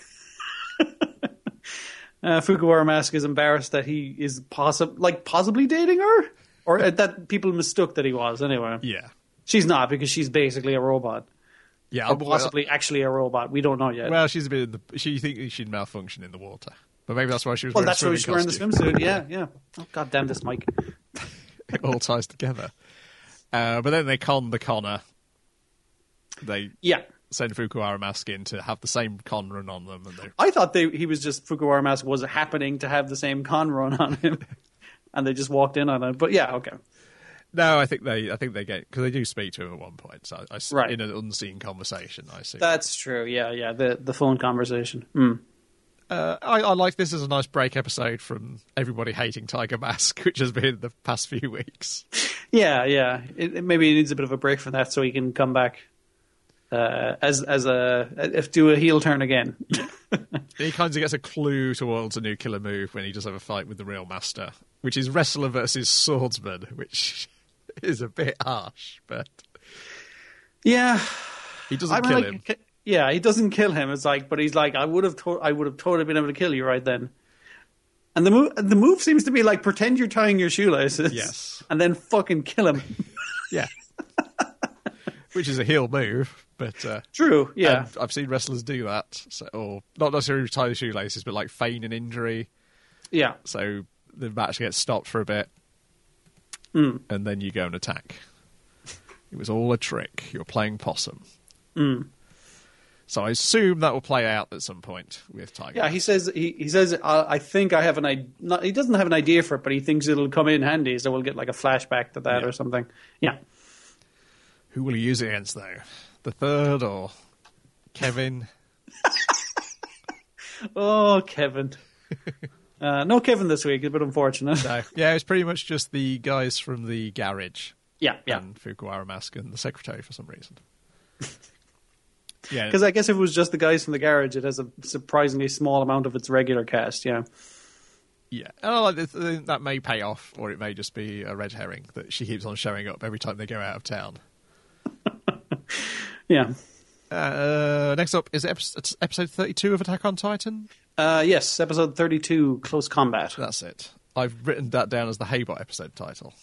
Uh, Fukuwara Mask is embarrassed that he is possi- like possibly dating her, or uh, that people mistook that he was. Anyway, Yeah. she's not because she's basically a robot. Yeah, or well, possibly actually a robot. We don't know yet. Well, she's a bit. In the, she thinks she'd malfunction in the water, but maybe that's why she was. Well, wearing that's a why she's wearing the costume. swimsuit. Yeah, yeah. Oh, God damn this, Mike. It all ties together. Uh, but then they con the conner. They Yeah. send Fukuhara Mask in to have the same con run on them, and they I thought they, he was just Fukuhara Mask was happening to have the same con run on him, and they just walked in on it. But yeah, okay. No, I think they, I think they get because they do speak to him at one point. So I, Right. in an unseen conversation, I see. That's true. Yeah, yeah. The the phone conversation. Mm. Uh, I, I like this as a nice break episode from everybody hating Tiger Mask, which has been the past few weeks. Yeah, yeah. It, it, maybe he needs a bit of a break from that so he can come back uh, as as a if do a heel turn again. He kind of gets a clue towards a new killer move when he does have a fight with the real master, which is wrestler versus swordsman, which is a bit harsh, but Yeah, he doesn't I mean, kill like, him. ki- Yeah, he doesn't kill him. It's like, but he's like, I would have, to- I would have totally been able to kill you right then. And the move, the move seems to be like pretend you're tying your shoelaces, Yes. and then fucking kill him. Yeah. Which is a heel move, but uh, True, yeah, and I've seen wrestlers do that, so, or not necessarily tie the shoelaces, but like feign an injury, yeah. so the match gets stopped for a bit, Mm. and then you go and attack. It was all a trick. You're playing possum. Mm. So I assume that will play out at some point with Tiger. Yeah, he says he, he says uh, I think I have an idea. He doesn't have an idea for it, but he thinks it'll come in handy. So we'll get like a flashback to that Yeah. or something. Yeah. Who will he use it against, though? The Third or Kevin? Oh, Kevin. uh, no Kevin this week. It's a bit unfortunate. No. Yeah, it's pretty much just the guys from the garage. Yeah, yeah. And Fukuhara Mask and the secretary for some reason. Yeah, Because I guess if it was just the guys from the garage, it has a surprisingly small amount of its regular cast. Yeah. yeah. And I like this, uh, that may pay off, or it may just be a red herring that she keeps on showing up every time they go out of town. Yeah. Uh, next up is episode, episode thirty-two of Attack on Titan. Uh, yes, episode thirty-two, Close Combat. That's it. I've written that down as the Haybot episode title.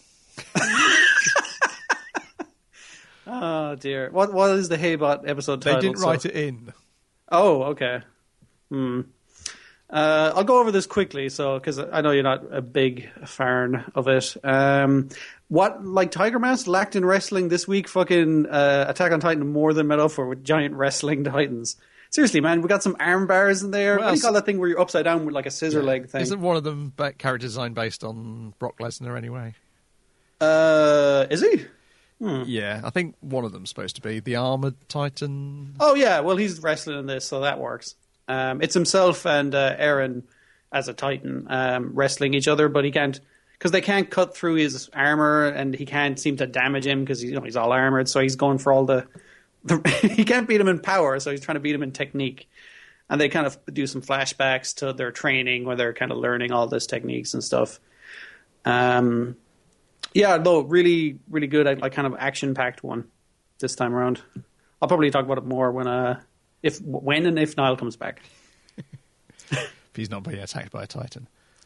Oh dear. What what is the Haybot episode They title? didn't write it in. Oh, okay. Hmm. Uh, I'll go over this quickly, so because I know you're not a big fan of it. Um, what like Tiger Mask lacked in wrestling this week? Fucking uh, Attack on Titan more than made up for with giant wrestling titans. Seriously, man, we got some arm bars in there. Well, what do you call that thing where you're upside down with like a scissor leg thing? Isn't one of them ba- character design based on Brock Lesnar anyway? Uh, is he? Yeah, I think one of them's supposed to be the Armored Titan. Oh yeah, well he's wrestling in this, so that works. Um, it's himself and uh, Aaron as a Titan um, wrestling each other, but he can't because they can't cut through his armor, and he can't seem to damage him because you know he's all armored. So he's going for all the, the he can't beat him in power, so he's trying to beat him in technique. And they kind of do some flashbacks to their training where they're kind of learning all this techniques and stuff. Um, yeah, no, really, really good. Like kind of action packed one this time around. I'll probably talk about it more when uh. If when and if Niall comes back, If he's not being attacked by a Titan.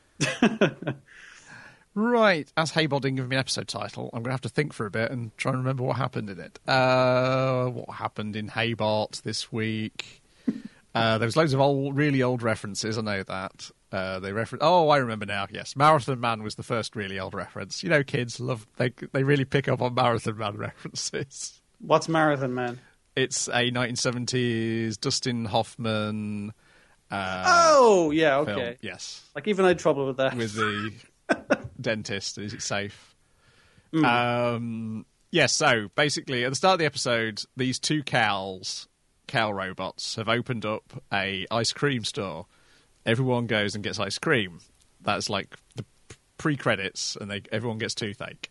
Right, as Haybot didn't give me an episode title, I'm going to have to think for a bit and try and remember what happened in it. Uh, what happened in Haybot this week? Uh, there was loads of old, really old references. I know that. Uh, they refer- Oh, I remember now. Yes, Marathon Man was the first really old reference. You know, kids love they they really pick up on Marathon Man references. what's Marathon Man? It's a nineteen seventies Dustin Hoffman. Uh, Oh, yeah, film. okay. Yes, Like even I had trouble with that. with the dentist. Is it safe? Mm. Um, yes. So basically, at the start of the episode, these two cows, cow robots, have opened up a ice cream store. Everyone goes and gets ice cream. That's like the pre-credits, and they everyone gets toothache.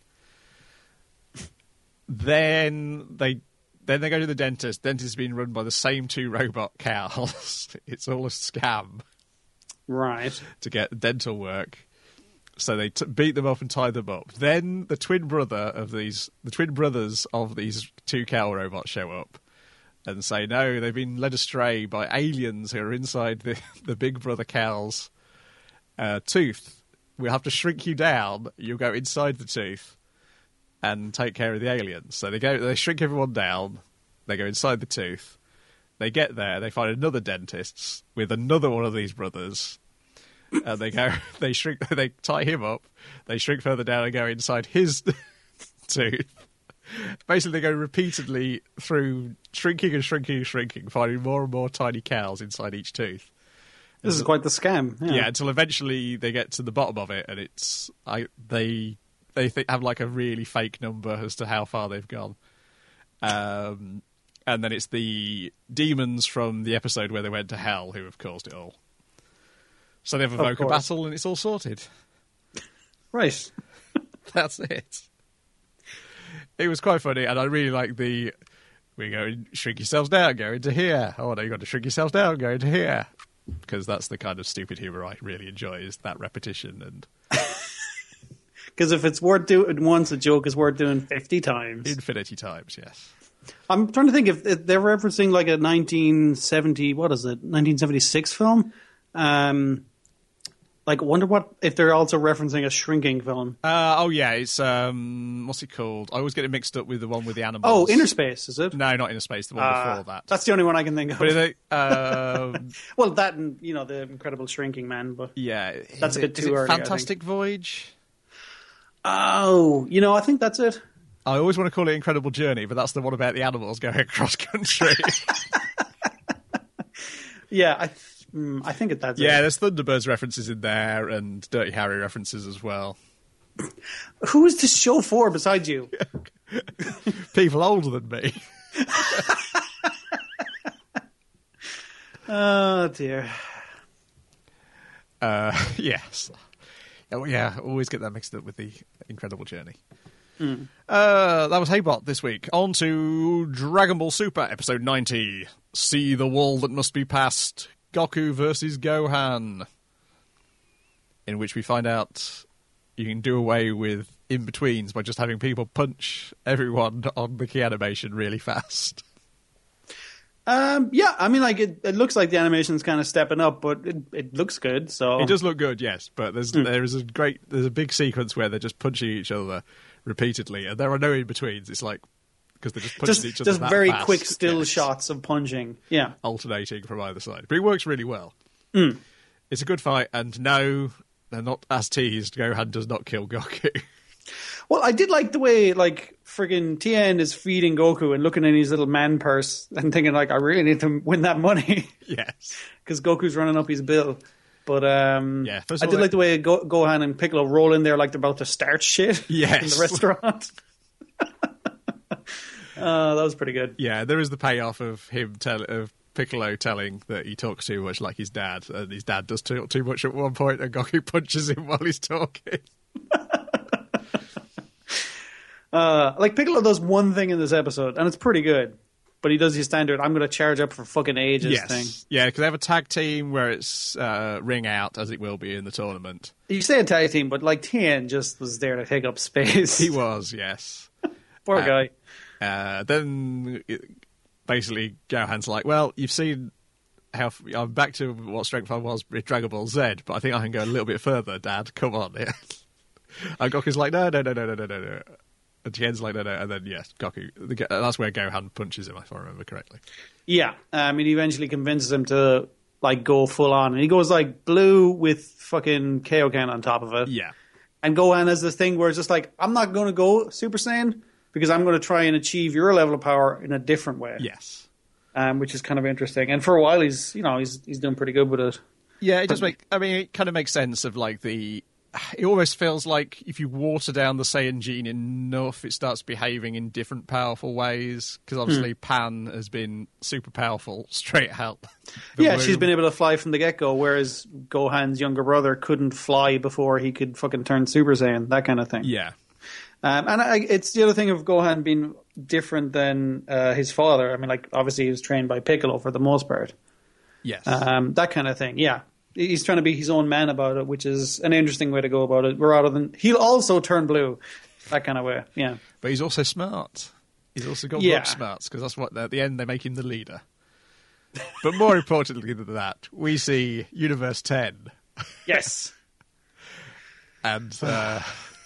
Then they. Then they go to the dentist. Dentist is being run by the same two robot cows. It's all a scam Right. to get dental work. So they t- beat them up and tie them up. Then the twin brother of these, the twin brothers of these two cow robots show up and say, no, they've been led astray by aliens who are inside the, the big brother cow's uh, tooth. We'll have to shrink you down. You'll go inside the tooth and take care of the aliens. So they go, they shrink everyone down. They go inside the tooth. They get there. They find another dentist with another one of these brothers. And they go, they shrink, they tie him up. They shrink further down and go inside his tooth. Basically, they go repeatedly through shrinking and shrinking and shrinking, finding more and more tiny cows inside each tooth. This is quite the scam. Yeah, yeah, until eventually they get to the bottom of it, and it's I they they th- have like a really fake number as to how far they've gone. Um, and then it's the demons from the episode where they went to hell who have caused it all. So they have a Voca battle, and it's all sorted. Right. That's it. It was quite funny, and I really like the we go and shrink yourselves down, go into here. Oh no, you got to shrink yourselves down, go into here. Because that's the kind of stupid humour I really enjoy, is that repetition. And because if it's worth doing once, a joke is worth doing fifty times. Infinity times, yes. I'm trying to think if, if they're referencing like a nineteen seventy, what is it, nineteen seventy-six film? Um, like, wonder what if they're also referencing a shrinking film. Uh, oh yeah, it's um, what's it called? I always get it mixed up with the one with the animals. Oh, Inner Space, is it? No, not Inner Space. The one uh, before that. That's the only one I can think of. But is it, um, well, that and you know the Incredible Shrinking Man, but yeah, that's a bit it, too is it early. Fantastic Voyage. Oh, you know, I think that's it. I always want to call it Incredible Journey, but that's the one about the animals going across country. yeah, I. Th- Mm, I think it, that's yeah, it. there's Thunderbirds references in there and Dirty Harry references as well. Who is this show for besides you? People older than me. Oh, dear. Uh, yes. Oh, yeah, I always get that mixed up with the Incredible Journey. Mm. Uh, that was Haybot this week. On to Dragon Ball Super, episode ninety. See the Wall That Must Be Passed. Goku versus Gohan, in which we find out you can do away with in-betweens by just having people punch everyone on the key animation really fast. Um, yeah, I mean, like it, it looks like the animation's kind of stepping up, but it, it looks good. So it does look good, yes. But there's mm. there is a great there's a big sequence where they're just punching each other repeatedly, and there are no in-betweens. It's like because they're just punching just, each other just that very fast. quick still yes. shots of punching, yeah, alternating from either side. But it works really well. Mm. It's a good fight, and no, they're not as teased. Gohan does not kill Goku. Well, I did like the way, like, friggin' Tien is feeding Goku and looking in his little man purse and thinking, like, I really need to win that money. Yes. Because Goku's running up his bill. But um, yeah, I did like the way Go- Gohan and Piccolo roll in there like they're about to start shit yes. in the restaurant. uh, that was pretty good. Yeah, there is the payoff of him tell of Piccolo telling that he talks too much like his dad, and his dad does talk too much at one point, and Goku punches him while he's talking. uh, like Piccolo does one thing in this episode, and it's pretty good. But he does his standard, I'm going to charge up for fucking ages yes. thing. Yeah, because they have a tag team where it's uh, ring out, as it will be in the tournament. You say a tag team, but like Tien just was there to take up space. He was, yes. Poor uh, guy. Uh, then basically Gohan's like, well, you've seen how f- I'm back to what strength I was with Dragon Ball Z, but I think I can go a little bit further, Dad. Come on. Yeah. And Goku's like, no, no, no, no, no, no, no, no. And Tien's like, no, no. And then, yes, Goku. The, that's where Gohan punches him, if I remember correctly. Yeah. I mean, he eventually convinces him to, like, go full on. And he goes, like, blue with fucking Kaioken on top of it. Yeah. And Gohan has this thing where it's just like, I'm not going to go Super Saiyan because I'm going to try and achieve your level of power in a different way. Yes. Um, which is kind of interesting. And for a while, he's, you know, he's he's doing pretty good with it. Yeah, it does make, I mean, it kind of makes sense of, like, the, it almost feels like if you water down the Saiyan gene enough, it starts behaving in different powerful ways. Because obviously mm. Pan has been super powerful straight out. Yeah, womb. She's been able to fly from the get-go, whereas Gohan's younger brother couldn't fly before he could fucking turn Super Saiyan, that kind of thing. Yeah. Um, and I, it's the other thing of Gohan being different than uh, his father. I mean, like, obviously he was trained by Piccolo for the most part. Yes. Um, that kind of thing, yeah. He's trying to be his own man about it, which is an interesting way to go about it. Rather than he'll also turn blue, that kind of way. Yeah, but he's also smart. He's also got yeah. book smarts because that's what at the end they make him the leader. But more importantly than that, we see Universe ten. Yes, and uh,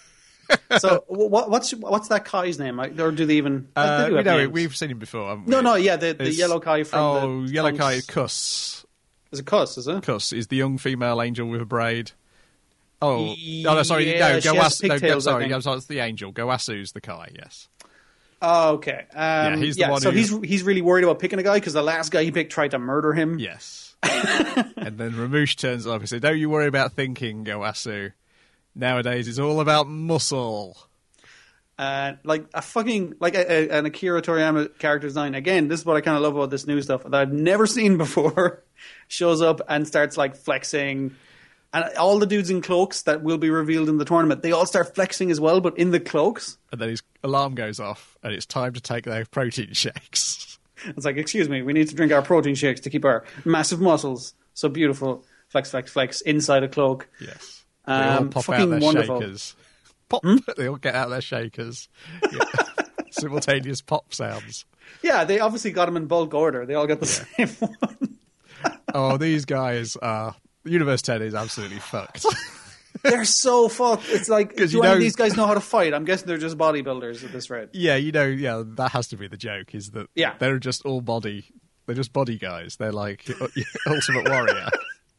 So what, what's what's that Kai's name? Like, or do they even? Uh, they do we have know names. We've seen him before. Haven't we? No, no, yeah, the, the It's- yellow Kai from oh, the yellow Tonks- Kai Kuss. Is it Cuss? Is it? Kuss is the young female angel with a braid. Oh, Y- oh no, sorry, yeah, no, she has Gowasu. No, pigtails, I sorry, think. I'm sorry, it's the angel. Goasu's the Kai. Yes. Oh, okay. Um, yeah, he's the one so who- he's he's really worried about picking a guy because the last guy he picked tried to murder him. Yes. And then Ramush turns up and says, "Don't you worry about thinking, Gowasu. Nowadays, it's all about muscle." Uh, like a fucking like a, a, an Akira Toriyama character design. Again, this is what I kind of love about this new stuff that I've never seen before. Shows up and starts like flexing, and all the dudes in cloaks that will be revealed in the tournament, they all start flexing as well, but in the cloaks. And then his alarm goes off, and it's time to take their protein shakes. It's like, excuse me, we need to drink our protein shakes to keep our massive muscles so beautiful. Flex, flex, flex inside a cloak. Yes. They all Um, pop out fucking their wonderful. shakers. Pop. They all get out their shakers. Yeah. Simultaneous pop sounds. Yeah, they obviously got them in bulk order. They all got the same one. Oh, these guys are... Universe ten is absolutely fucked. They're so fucked. It's like, do 'Cause you any of know- these guys know how to fight? I'm guessing they're just bodybuilders at this rate. Yeah, you know, yeah, that has to be the joke, is that Yeah. they're just all body... They're just body guys. They're like Ultimate Warrior.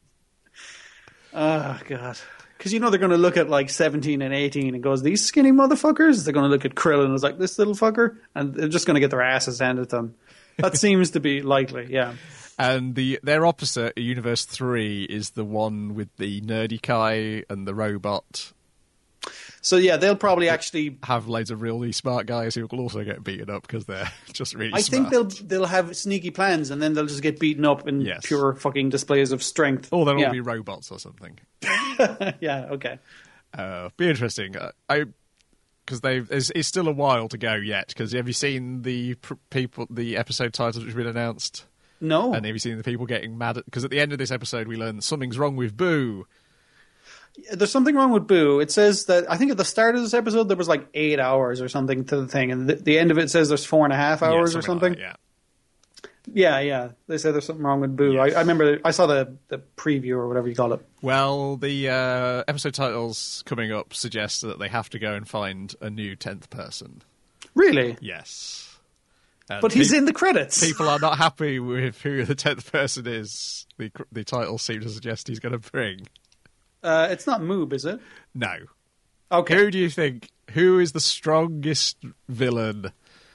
Oh, God. Because you know they're going to look at like seventeen and eighteen and goes, these skinny motherfuckers? They're going to look at Krillin and it's like, this little fucker? And they're just going to get their asses handed to them. That seems to be likely, yeah. And the their opposite, Universe three, is the one with the nerdy Kai and the robot. So, yeah, they'll probably actually... Have loads of really smart guys who will also get beaten up because they're just really I smart. think they'll they'll have sneaky plans and then they'll just get beaten up in Yes. pure fucking displays of strength. Or they'll yeah. all be robots or something. Yeah, okay. Uh, be interesting. Uh, I because they've it's, it's still a while to go yet. Because have you seen the pr- people the episode titles which have been announced? No. And have you seen the people getting mad? Because at the end of this episode, we learn that something's wrong with Boo. There's something wrong with Boo. It says that, I think at the start of this episode, there was like eight hours or something to the thing. And the, the end of it says there's four and a half hours Yeah, or something. like that, yeah. Yeah, yeah. They said there's something wrong with Boo. I, I remember, I saw the, the preview or whatever you call it. Well, the uh, episode titles coming up suggest that they have to go and find a new tenth person. Really? Yes. And But he's pe- in the credits. People are not happy with who the tenth person is. The the titles seem to suggest he's going to bring. Uh, it's not Moob, is it? No. Okay. Who do you think? Who is the strongest villain?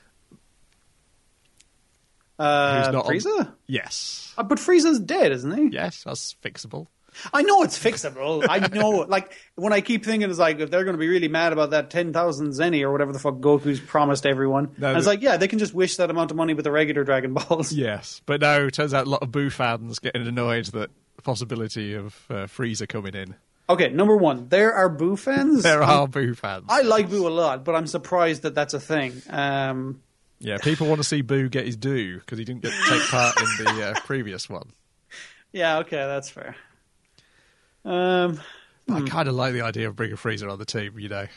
Uh, who's not on- Frieza? Yes. Uh, but Frieza's dead, isn't he? Yes, that's fixable. I know it's fixable. I know, like, when I keep thinking, it's like, if they're going to be really mad about that ten thousand Zenny or whatever the fuck Goku's promised everyone. No, and it's the- like, yeah, they can just wish that amount of money with the regular Dragon Balls. Yes, but no. It turns out a lot of Boo fans getting annoyed that the possibility of uh, Frieza coming in. Okay, number one, there are Boo fans. There are Boo fans. I like Boo a lot, but I'm surprised that that's a thing. Um, Yeah, people want to see Boo get his due because he didn't get to take part in the uh, previous one. yeah, okay, that's fair. Um, I kind of like the idea of bringing Frieza on the team, you know.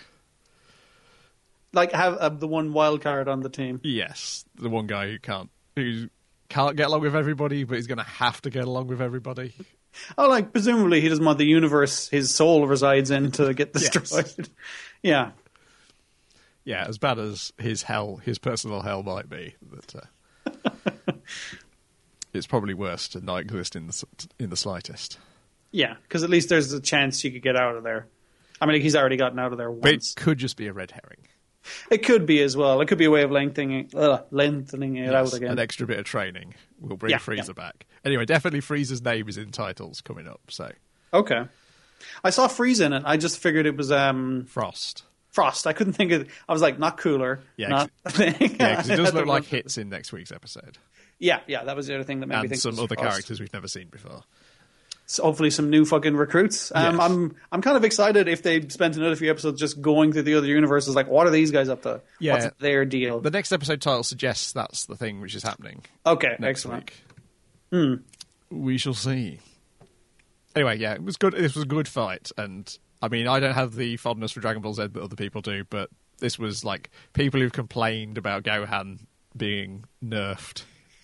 like, have uh, the one wild card on the team. Yes, the one guy who can't who can't get along with everybody, but he's going to have to get along with everybody. Oh, like, presumably he doesn't want the universe his soul resides in to get Yes. destroyed. Yeah. Yeah, as bad as his hell, his personal hell might be, that uh, it's probably worse to not exist in the s- in the slightest. Yeah, because at least there's a chance you could get out of there. I mean, like, he's already gotten out of there But once. it could just be a red herring. It could be as well. It could be a way of lengthening, uh, lengthening it Yes, out again. an extra bit of training will bring Yeah, Frieza yeah. back. Anyway, definitely Frieza's name is in titles coming up. So Okay. I saw Frieza in it. I just figured it was um, Frost. Frost. I couldn't think of. I was like, not cooler. Yeah, not Yeah, because it does look like hit. hits in next week's episode, Yeah, yeah. That was the other thing that made me and think. some it was other Frost. characters we've never seen before. So hopefully, some new fucking recruits. Um, Yes. I'm I'm kind of excited if they spent another few episodes just going through the other universes. Like, what are these guys up to? Yeah. What's their deal? The next episode title suggests that's the thing which is happening Okay, next excellent. week. We shall see. Anyway, yeah, it was good. This was a good fight, and I mean, I don't have the fondness for Dragon Ball Z that other people do, but this was like people who've complained about Gohan being nerfed.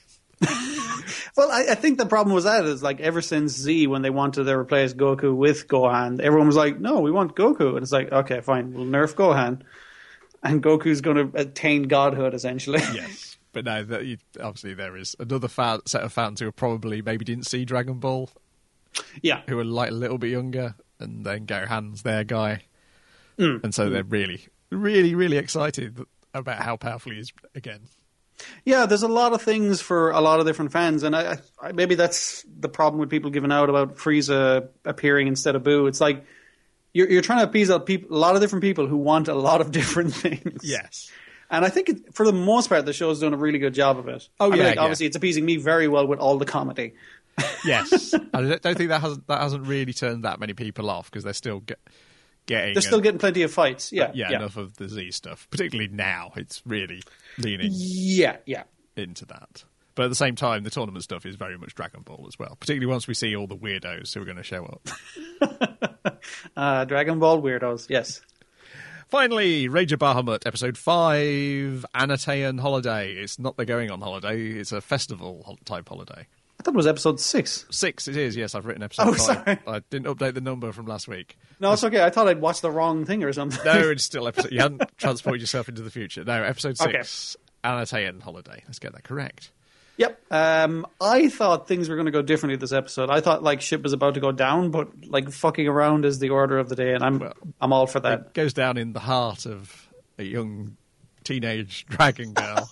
Well, I, I think the problem was that is like ever since Z, when they wanted to replace Goku with Gohan, everyone was like, "No, we want Goku," and it's like, "Okay, fine, we'll nerf Gohan, and Goku's going to attain godhood essentially." Yes, but no, that, you, obviously there is another fan, set of fans who probably maybe didn't see Dragon Ball, Yeah, who are like a little bit younger, and then Gohan's their guy, mm. and so they're really, really, really excited about how powerful he is again. Yeah, there's a lot of things for a lot of different fans, and I, I maybe that's the problem with people giving out about Frieza appearing instead of Boo. It's like you're, you're trying to appease a, people, a lot of different people who want a lot of different things. Yes. And I think it, for the most part, the show's doing a really good job of it. Oh, I mean, yeah, like, yeah. obviously it's appeasing me very well with all the comedy. Yes. I don't don't think that hasn't that hasn't really turned that many people off because they're still get, getting They're still a- getting plenty of fights. Yeah, yeah, yeah, enough of the Z stuff. Particularly now, it's really leaning yeah, yeah. into that. But at the same time, the tournament stuff is very much Dragon Ball as well. Particularly once we see all the weirdos who are going to show up. Uh, Dragon Ball weirdos. Yes. Finally, Rage of Bahamut, episode five, Anatean Holiday. It's not they're going on holiday; it's a festival hol- type holiday. I thought it was episode six. Six, it is. Yes, I've written episode Oh, five. sorry. I didn't update the number from last week. No, it's okay. I thought I'd watched the wrong thing or something. No, it's still episode. You hadn't transported yourself into the future. No, episode six, Okay. Anatean Holiday. Let's get that correct. Yep. Um, I thought things were going to go differently this episode. I thought like ship was about to go down, but like fucking around is the order of the day, and I'm Well, I'm all for that. It goes down in the heart of a young teenage dragon girl.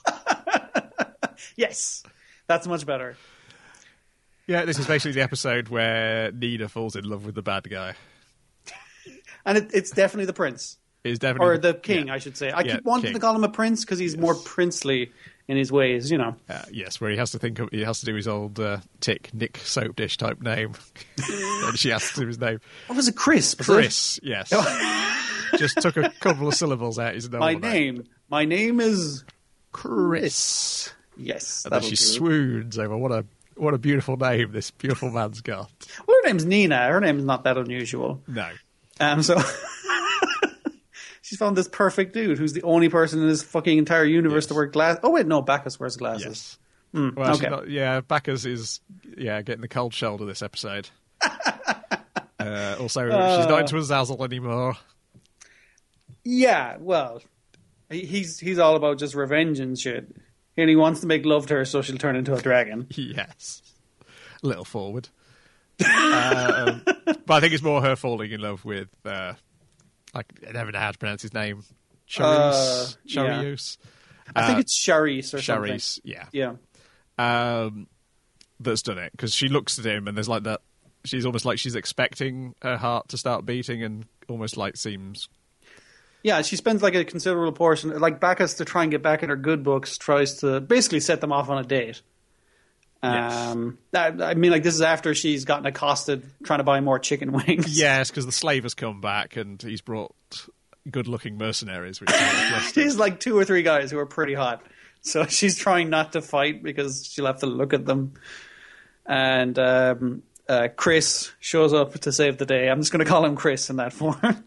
Yes, that's much better. Yeah, this is basically the episode where Nina falls in love with the bad guy. And it, it's definitely the prince. It's definitely Or the king, yeah. I should say. I Yeah, keep wanting king. to call him a prince because he's more princely in his ways, you know. Uh, yes, where he has to think of, he has to do his old uh, tick Nick soap dish type name, and she has to do his name. What was it, Chris? Was it? Chris. Yes, just took a couple of syllables out. His My normal name. My name is Chris. Yes. And then that'll she do. swoons over what a what a beautiful name this beautiful man's got. Well, her name's Nina. Her name's not that unusual. No, Um, so she's found this perfect dude who's the only person in this fucking entire universe Yes. to wear glasses. Oh wait, no, Bacchus wears glasses. yes. Mm, Well, actually okay. not, yeah, Bacchus is yeah getting the cold shoulder this episode. uh, also, she's not into Azazel anymore. Yeah, well, he- he's he's all about just revenge and shit, and he wants to make love to her so she'll turn into a dragon. Yes, a little forward. um, but I think it's more her falling in love with. Uh, I never know how to pronounce his name. Charisse. Uh, yeah. Charisse. I think Uh, it's Charisse or something. Charisse. Yeah. Yeah. Um, that's done it because she looks at him and there's like that. She's almost like she's expecting her heart to start beating and almost like seems. Yeah, she spends like a considerable portion, like Bacchus, to try and get back in her good books, tries to basically set them off on a date. Um, I, I mean, like this is after she's gotten accosted trying to buy more chicken wings. Yes, because the slave has come back and he's brought good-looking mercenaries. Which is She's like two or three guys who are pretty hot. So she's trying not to fight because she'll have to look at them. And um, uh, Chris shows up to save the day. I'm just going to call him Chris in that form.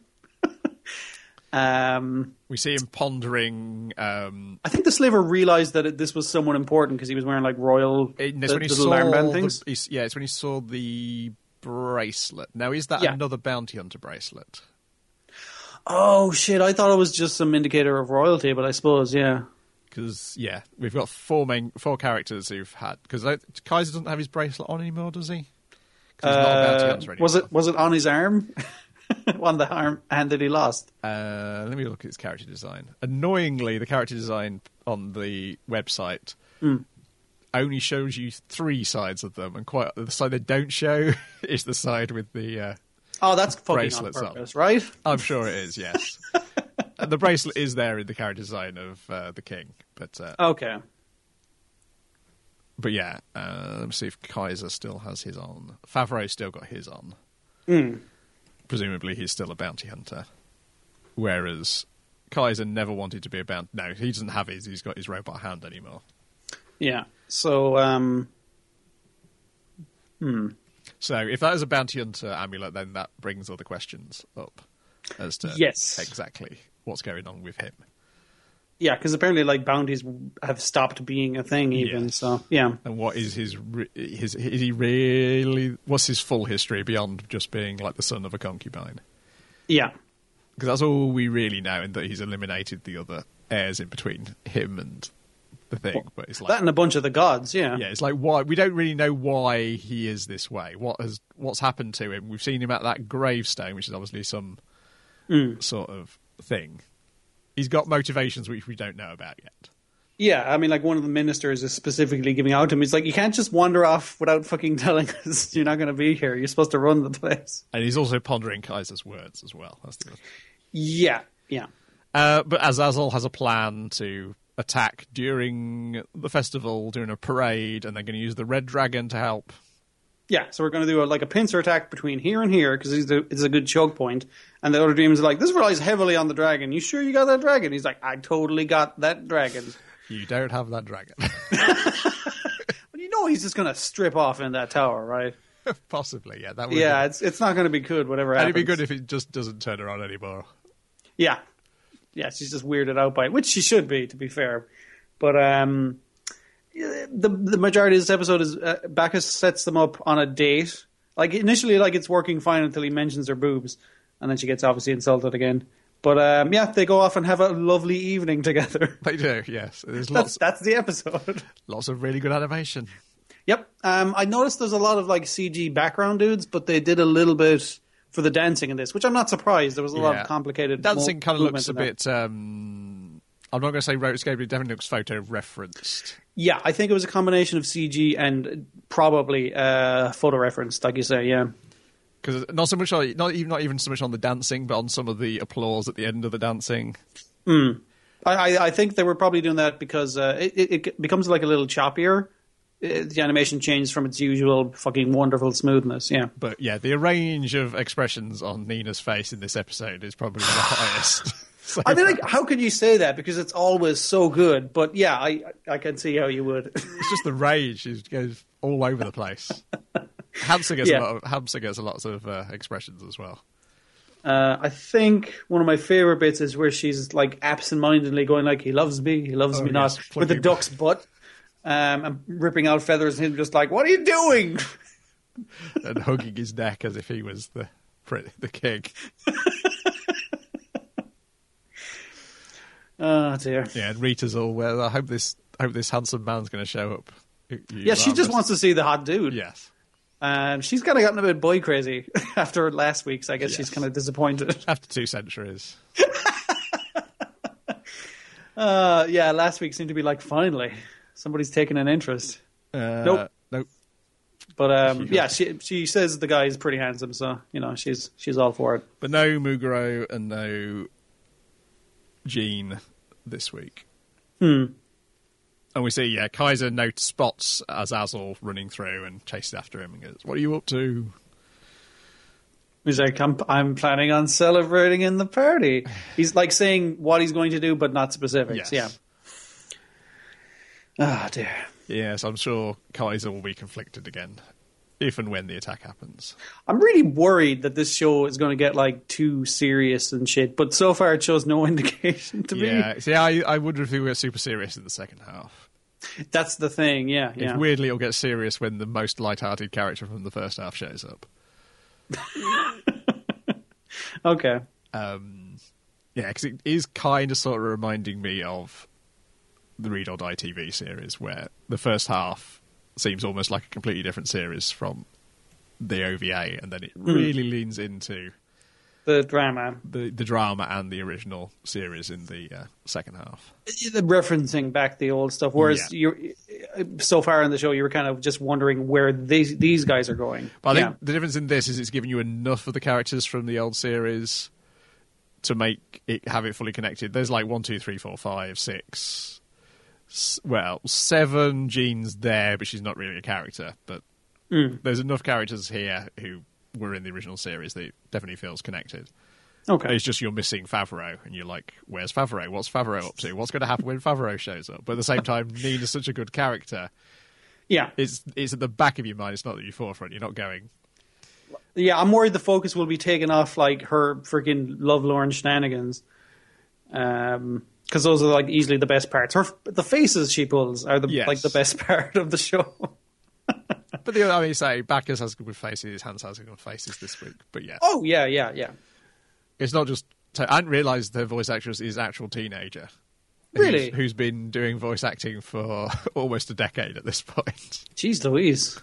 um, we see him pondering. Um, I think the slaver realized that it, this was someone important because he was wearing like royal it- the, it's when he the saw armband the- things. he's- yeah, it's when he saw the bracelet. Now, is that Yeah. another bounty hunter bracelet? Oh shit! I thought it was just some indicator of royalty, but I suppose yeah. Because yeah, we've got four main four characters who've had. Because Kaiser doesn't have his bracelet on anymore, does he? 'Cause he's not a bounty Uh, hunter anymore. was it was it on his arm? On the arm hand that he lost. Uh, let me look at his character design. Annoyingly, the character design on the website Mm. only shows you three sides of them, and quite the side they don't show is the side with the. Uh, Oh, that's fucking on Bracelets on. purpose, right? I'm sure it is, yes. And the bracelet is there in the character design of uh, the king, but uh, Okay. but yeah, uh, let me see if Kaiser still has his on. Favreau's still got his on. Mm. Presumably, he's still a bounty hunter, whereas Kaiser never wanted to be a bounty. No, he doesn't have his. He's got his robot hand anymore. Yeah. So, um, hmm. So, if that is a bounty hunter amulet, then that brings other questions up as to Yes. exactly what's going on with him. Yeah, because apparently, like, bounties have stopped being a thing, even. Yes. So, yeah. And what is his, re- his? Is he really? What's his full history beyond just being like the son of a concubine? Yeah. Because that's all we really know, and that he's eliminated the other heirs in between him and the thing. Well, but it's like that and a bunch of the gods, yeah. yeah, it's like why we don't really know why he is this way. What has what's happened to him? We've seen him at that gravestone, which is obviously some Mm. sort of thing. He's got motivations which we don't know about yet. Yeah, I mean, like, one of the ministers is specifically giving out to him. He's like, you can't just wander off without fucking telling us you're not going to be here. You're supposed to run the place. And he's also pondering Kaiser's words as well. That's the other. Yeah, yeah. Uh, but Azazel has a plan to attack during the festival, during a parade, and they're going to use the Red Dragon to help. Yeah, so we're going to do a, like a pincer attack between here and here because it's a good choke point. And the other demons are like, this relies heavily on the dragon. You sure you got that dragon? He's like, I totally got that dragon. You don't have that dragon. But you know he's just going to strip off in that tower, right? Possibly, yeah. That would Yeah, be... it's it's not going to be good, whatever And happens. it'd be good if it just doesn't turn her on anymore. Yeah. Yeah, she's just weirded out by it, which she should be, to be fair. But um, the the majority of this episode is uh, Bacchus sets them up on a date. Like, initially, like, it's working fine until he mentions her boobs, and then she gets obviously insulted again. But um, yeah, they go off and have a lovely evening together. They do, yes. There's That's, lots, that's the episode. lots of really good animation. Yep. Um, I noticed there's a lot of like C G background dudes, but they did a little bit for the dancing in this, which I'm not surprised. There was a lot Yeah. of complicated Dancing mo- kind of looks movement a in there. bit... Um, I'm not going to say rotoscope, but it definitely looks photo-referenced. Yeah, I think it was a combination of C G and probably uh, photo referenced, like you say. Yeah. Because not so much, on, not even not even so much on the dancing, but on some of the applause at the end of the dancing. Mm. I, I, I think they were probably doing that because uh, it, it, it becomes like a little choppier. It, the animation changed from its usual fucking wonderful smoothness. Yeah. But yeah, the range of expressions on Nina's face in this episode is probably the highest. So I mean, far. like, how could you say that? Because it's always so good. But yeah, I I can see how you would. It's just the rage. It goes all over the place. Hamster gets Yeah. a lot of Hamster gets a lots of uh, expressions as well. Uh, I think one of my favorite bits is where she's like absent-mindedly going like, "He loves me, he loves Oh, me yes, not," with the plucking- duck's butt, um, and ripping out feathers, and him just like, "What are you doing?" And hugging his neck as if he was the the king. Oh dear. Yeah, and Rita's all well. I hope this I hope this handsome man's going to show up. You- you Yeah, she just harmless. wants to see the hot dude. Yes. And she's kind of gotten a bit boy crazy after last week's. I guess Yes. she's kind of disappointed. After two centuries. Uh, yeah, last week seemed to be like, finally, somebody's taken an interest. Uh, Nope. Nope. But um, She- yeah, she she says the guy is pretty handsome, so you know she's she's all for it. But no Muguro and no Jean this week. Hmm. And we see, yeah, Kaiser note spots Azazel running through and chases after him and goes, "What are you up to?" He's like, I'm, I'm planning on celebrating in the party. He's like saying what he's going to do, but not specifics. Yes. Yeah. Oh, dear. Yes, I'm sure Kaiser will be conflicted again, if and when the attack happens. I'm really worried that this show is going to get like too serious and shit, but so far it shows no indication to Yeah, see, I, I wonder if we were super serious in the second half. me. That's the thing, yeah. If yeah. weirdly it'll get serious when the most light-hearted character from the first half shows up. Okay. Um, yeah, because it is kind of sort of reminding me of the Read or Die T V series, where the first half seems almost like a completely different series from the O V A, and then it really leans into The drama. the, the drama and the original series in the uh, second half. The referencing back the old stuff, whereas Yeah. you so far in the show you were kind of just wondering where these these guys are going. But I yeah. think the difference in this is it's giving you enough of the characters from the old series to make it have it fully connected. There's like one, two, three, four, five, six, s- well, seven Jeans there, but she's not really a character. But Mm. there's enough characters here who were in the original series that it definitely feels connected. Okay. It's just you're missing Favreau, and you're like, where's Favreau? What's Favreau up to? What's going to happen when Favreau shows up? But at the same time, Nina's such a good character. Yeah. It's it's at the back of your mind. It's not at your forefront. You're not going, Yeah, I'm worried the focus will be taken off like her freaking lovelorn shenanigans. Um, Because those are like easily the best parts. Her the faces she pulls are the Yes. like the best part of the show. But the other, I mean, you say Bacchus has good faces, Hans has good faces this week. But yeah, Oh yeah, yeah, yeah. it's not just. I hadn't realised the voice actress is an actual teenager. Really? Who's, who's been doing voice acting for almost a decade at this point. Jeez Louise.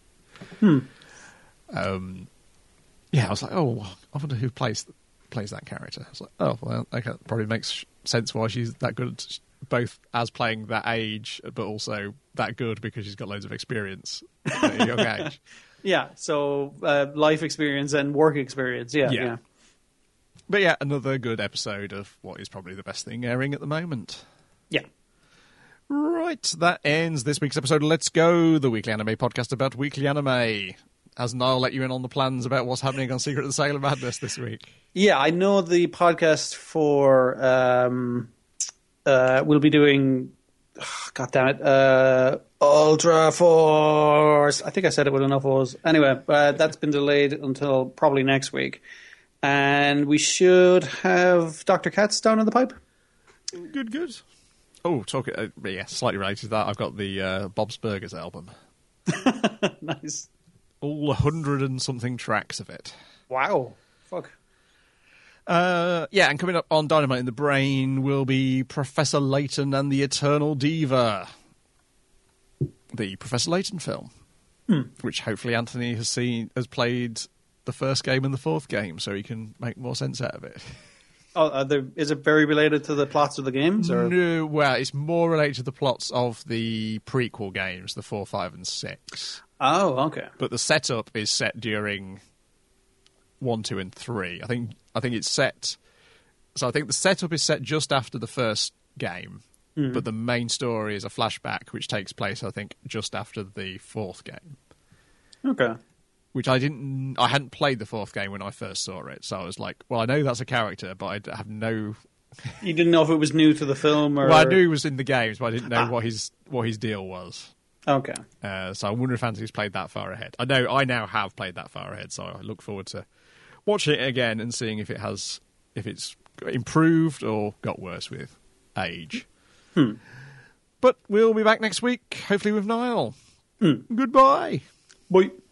Um, yeah, I was like, oh, I wonder who plays plays that character. I was like, oh, well, okay, that probably makes sense why she's that good, both as playing that age, but also that good because she's got loads of experience at a young age. Yeah. So uh, life experience and work experience. Yeah, Yeah. yeah. But yeah, another good episode of what is probably the best thing airing at the moment. Yeah. Right, that ends this week's episode of Let's Go, the weekly anime podcast about weekly anime. Has Niall let you in on the plans about what's happening on Secret of the Sailor Madness this week? Yeah, I know the podcast for um, uh, we'll be doing. Oh, God damn it, uh, Ultra Force. I think I said it with enough O's. Anyway, uh, that's been delayed until probably next week, and we should have Doctor Katz down in the pipe. Good, good. Oh, talking. Uh, yeah, slightly related to that. I've got the uh, Bob's Burgers album. Nice. All a hundred and something tracks of it. Wow. Fuck. Uh, yeah, and coming up on Dynamite in the Brain will be Professor Layton and the Eternal Diva, the Professor Layton film, Hmm. which hopefully Anthony has seen, has played the first game and the fourth game, so he can make more sense out of it. Oh, are there, is it very related to the plots of the games? Or? No, well, it's more related to the plots of the prequel games, the four, five, and six. Oh, okay. But the setup is set during one, two, and three. I think I think it's set. So I think the setup is set just after the first game, Mm-hmm. but the main story is a flashback which takes place, I think, just after the fourth game. Okay. Which I didn't. I hadn't played the fourth game when I first saw it, so I was like, "Well, I know that's a character, but I have no." You didn't know if it was new to the film, or Well, I knew he was in the games, but I didn't know Ah. what his what his deal was. Okay. Uh, so I wonder if Anthony's played that far ahead. I know I now have played that far ahead, so I look forward to watching it again and seeing if it has if it's improved or got worse with age. Hmm. But we'll be back next week, hopefully with Niall. Hmm. Goodbye. Bye.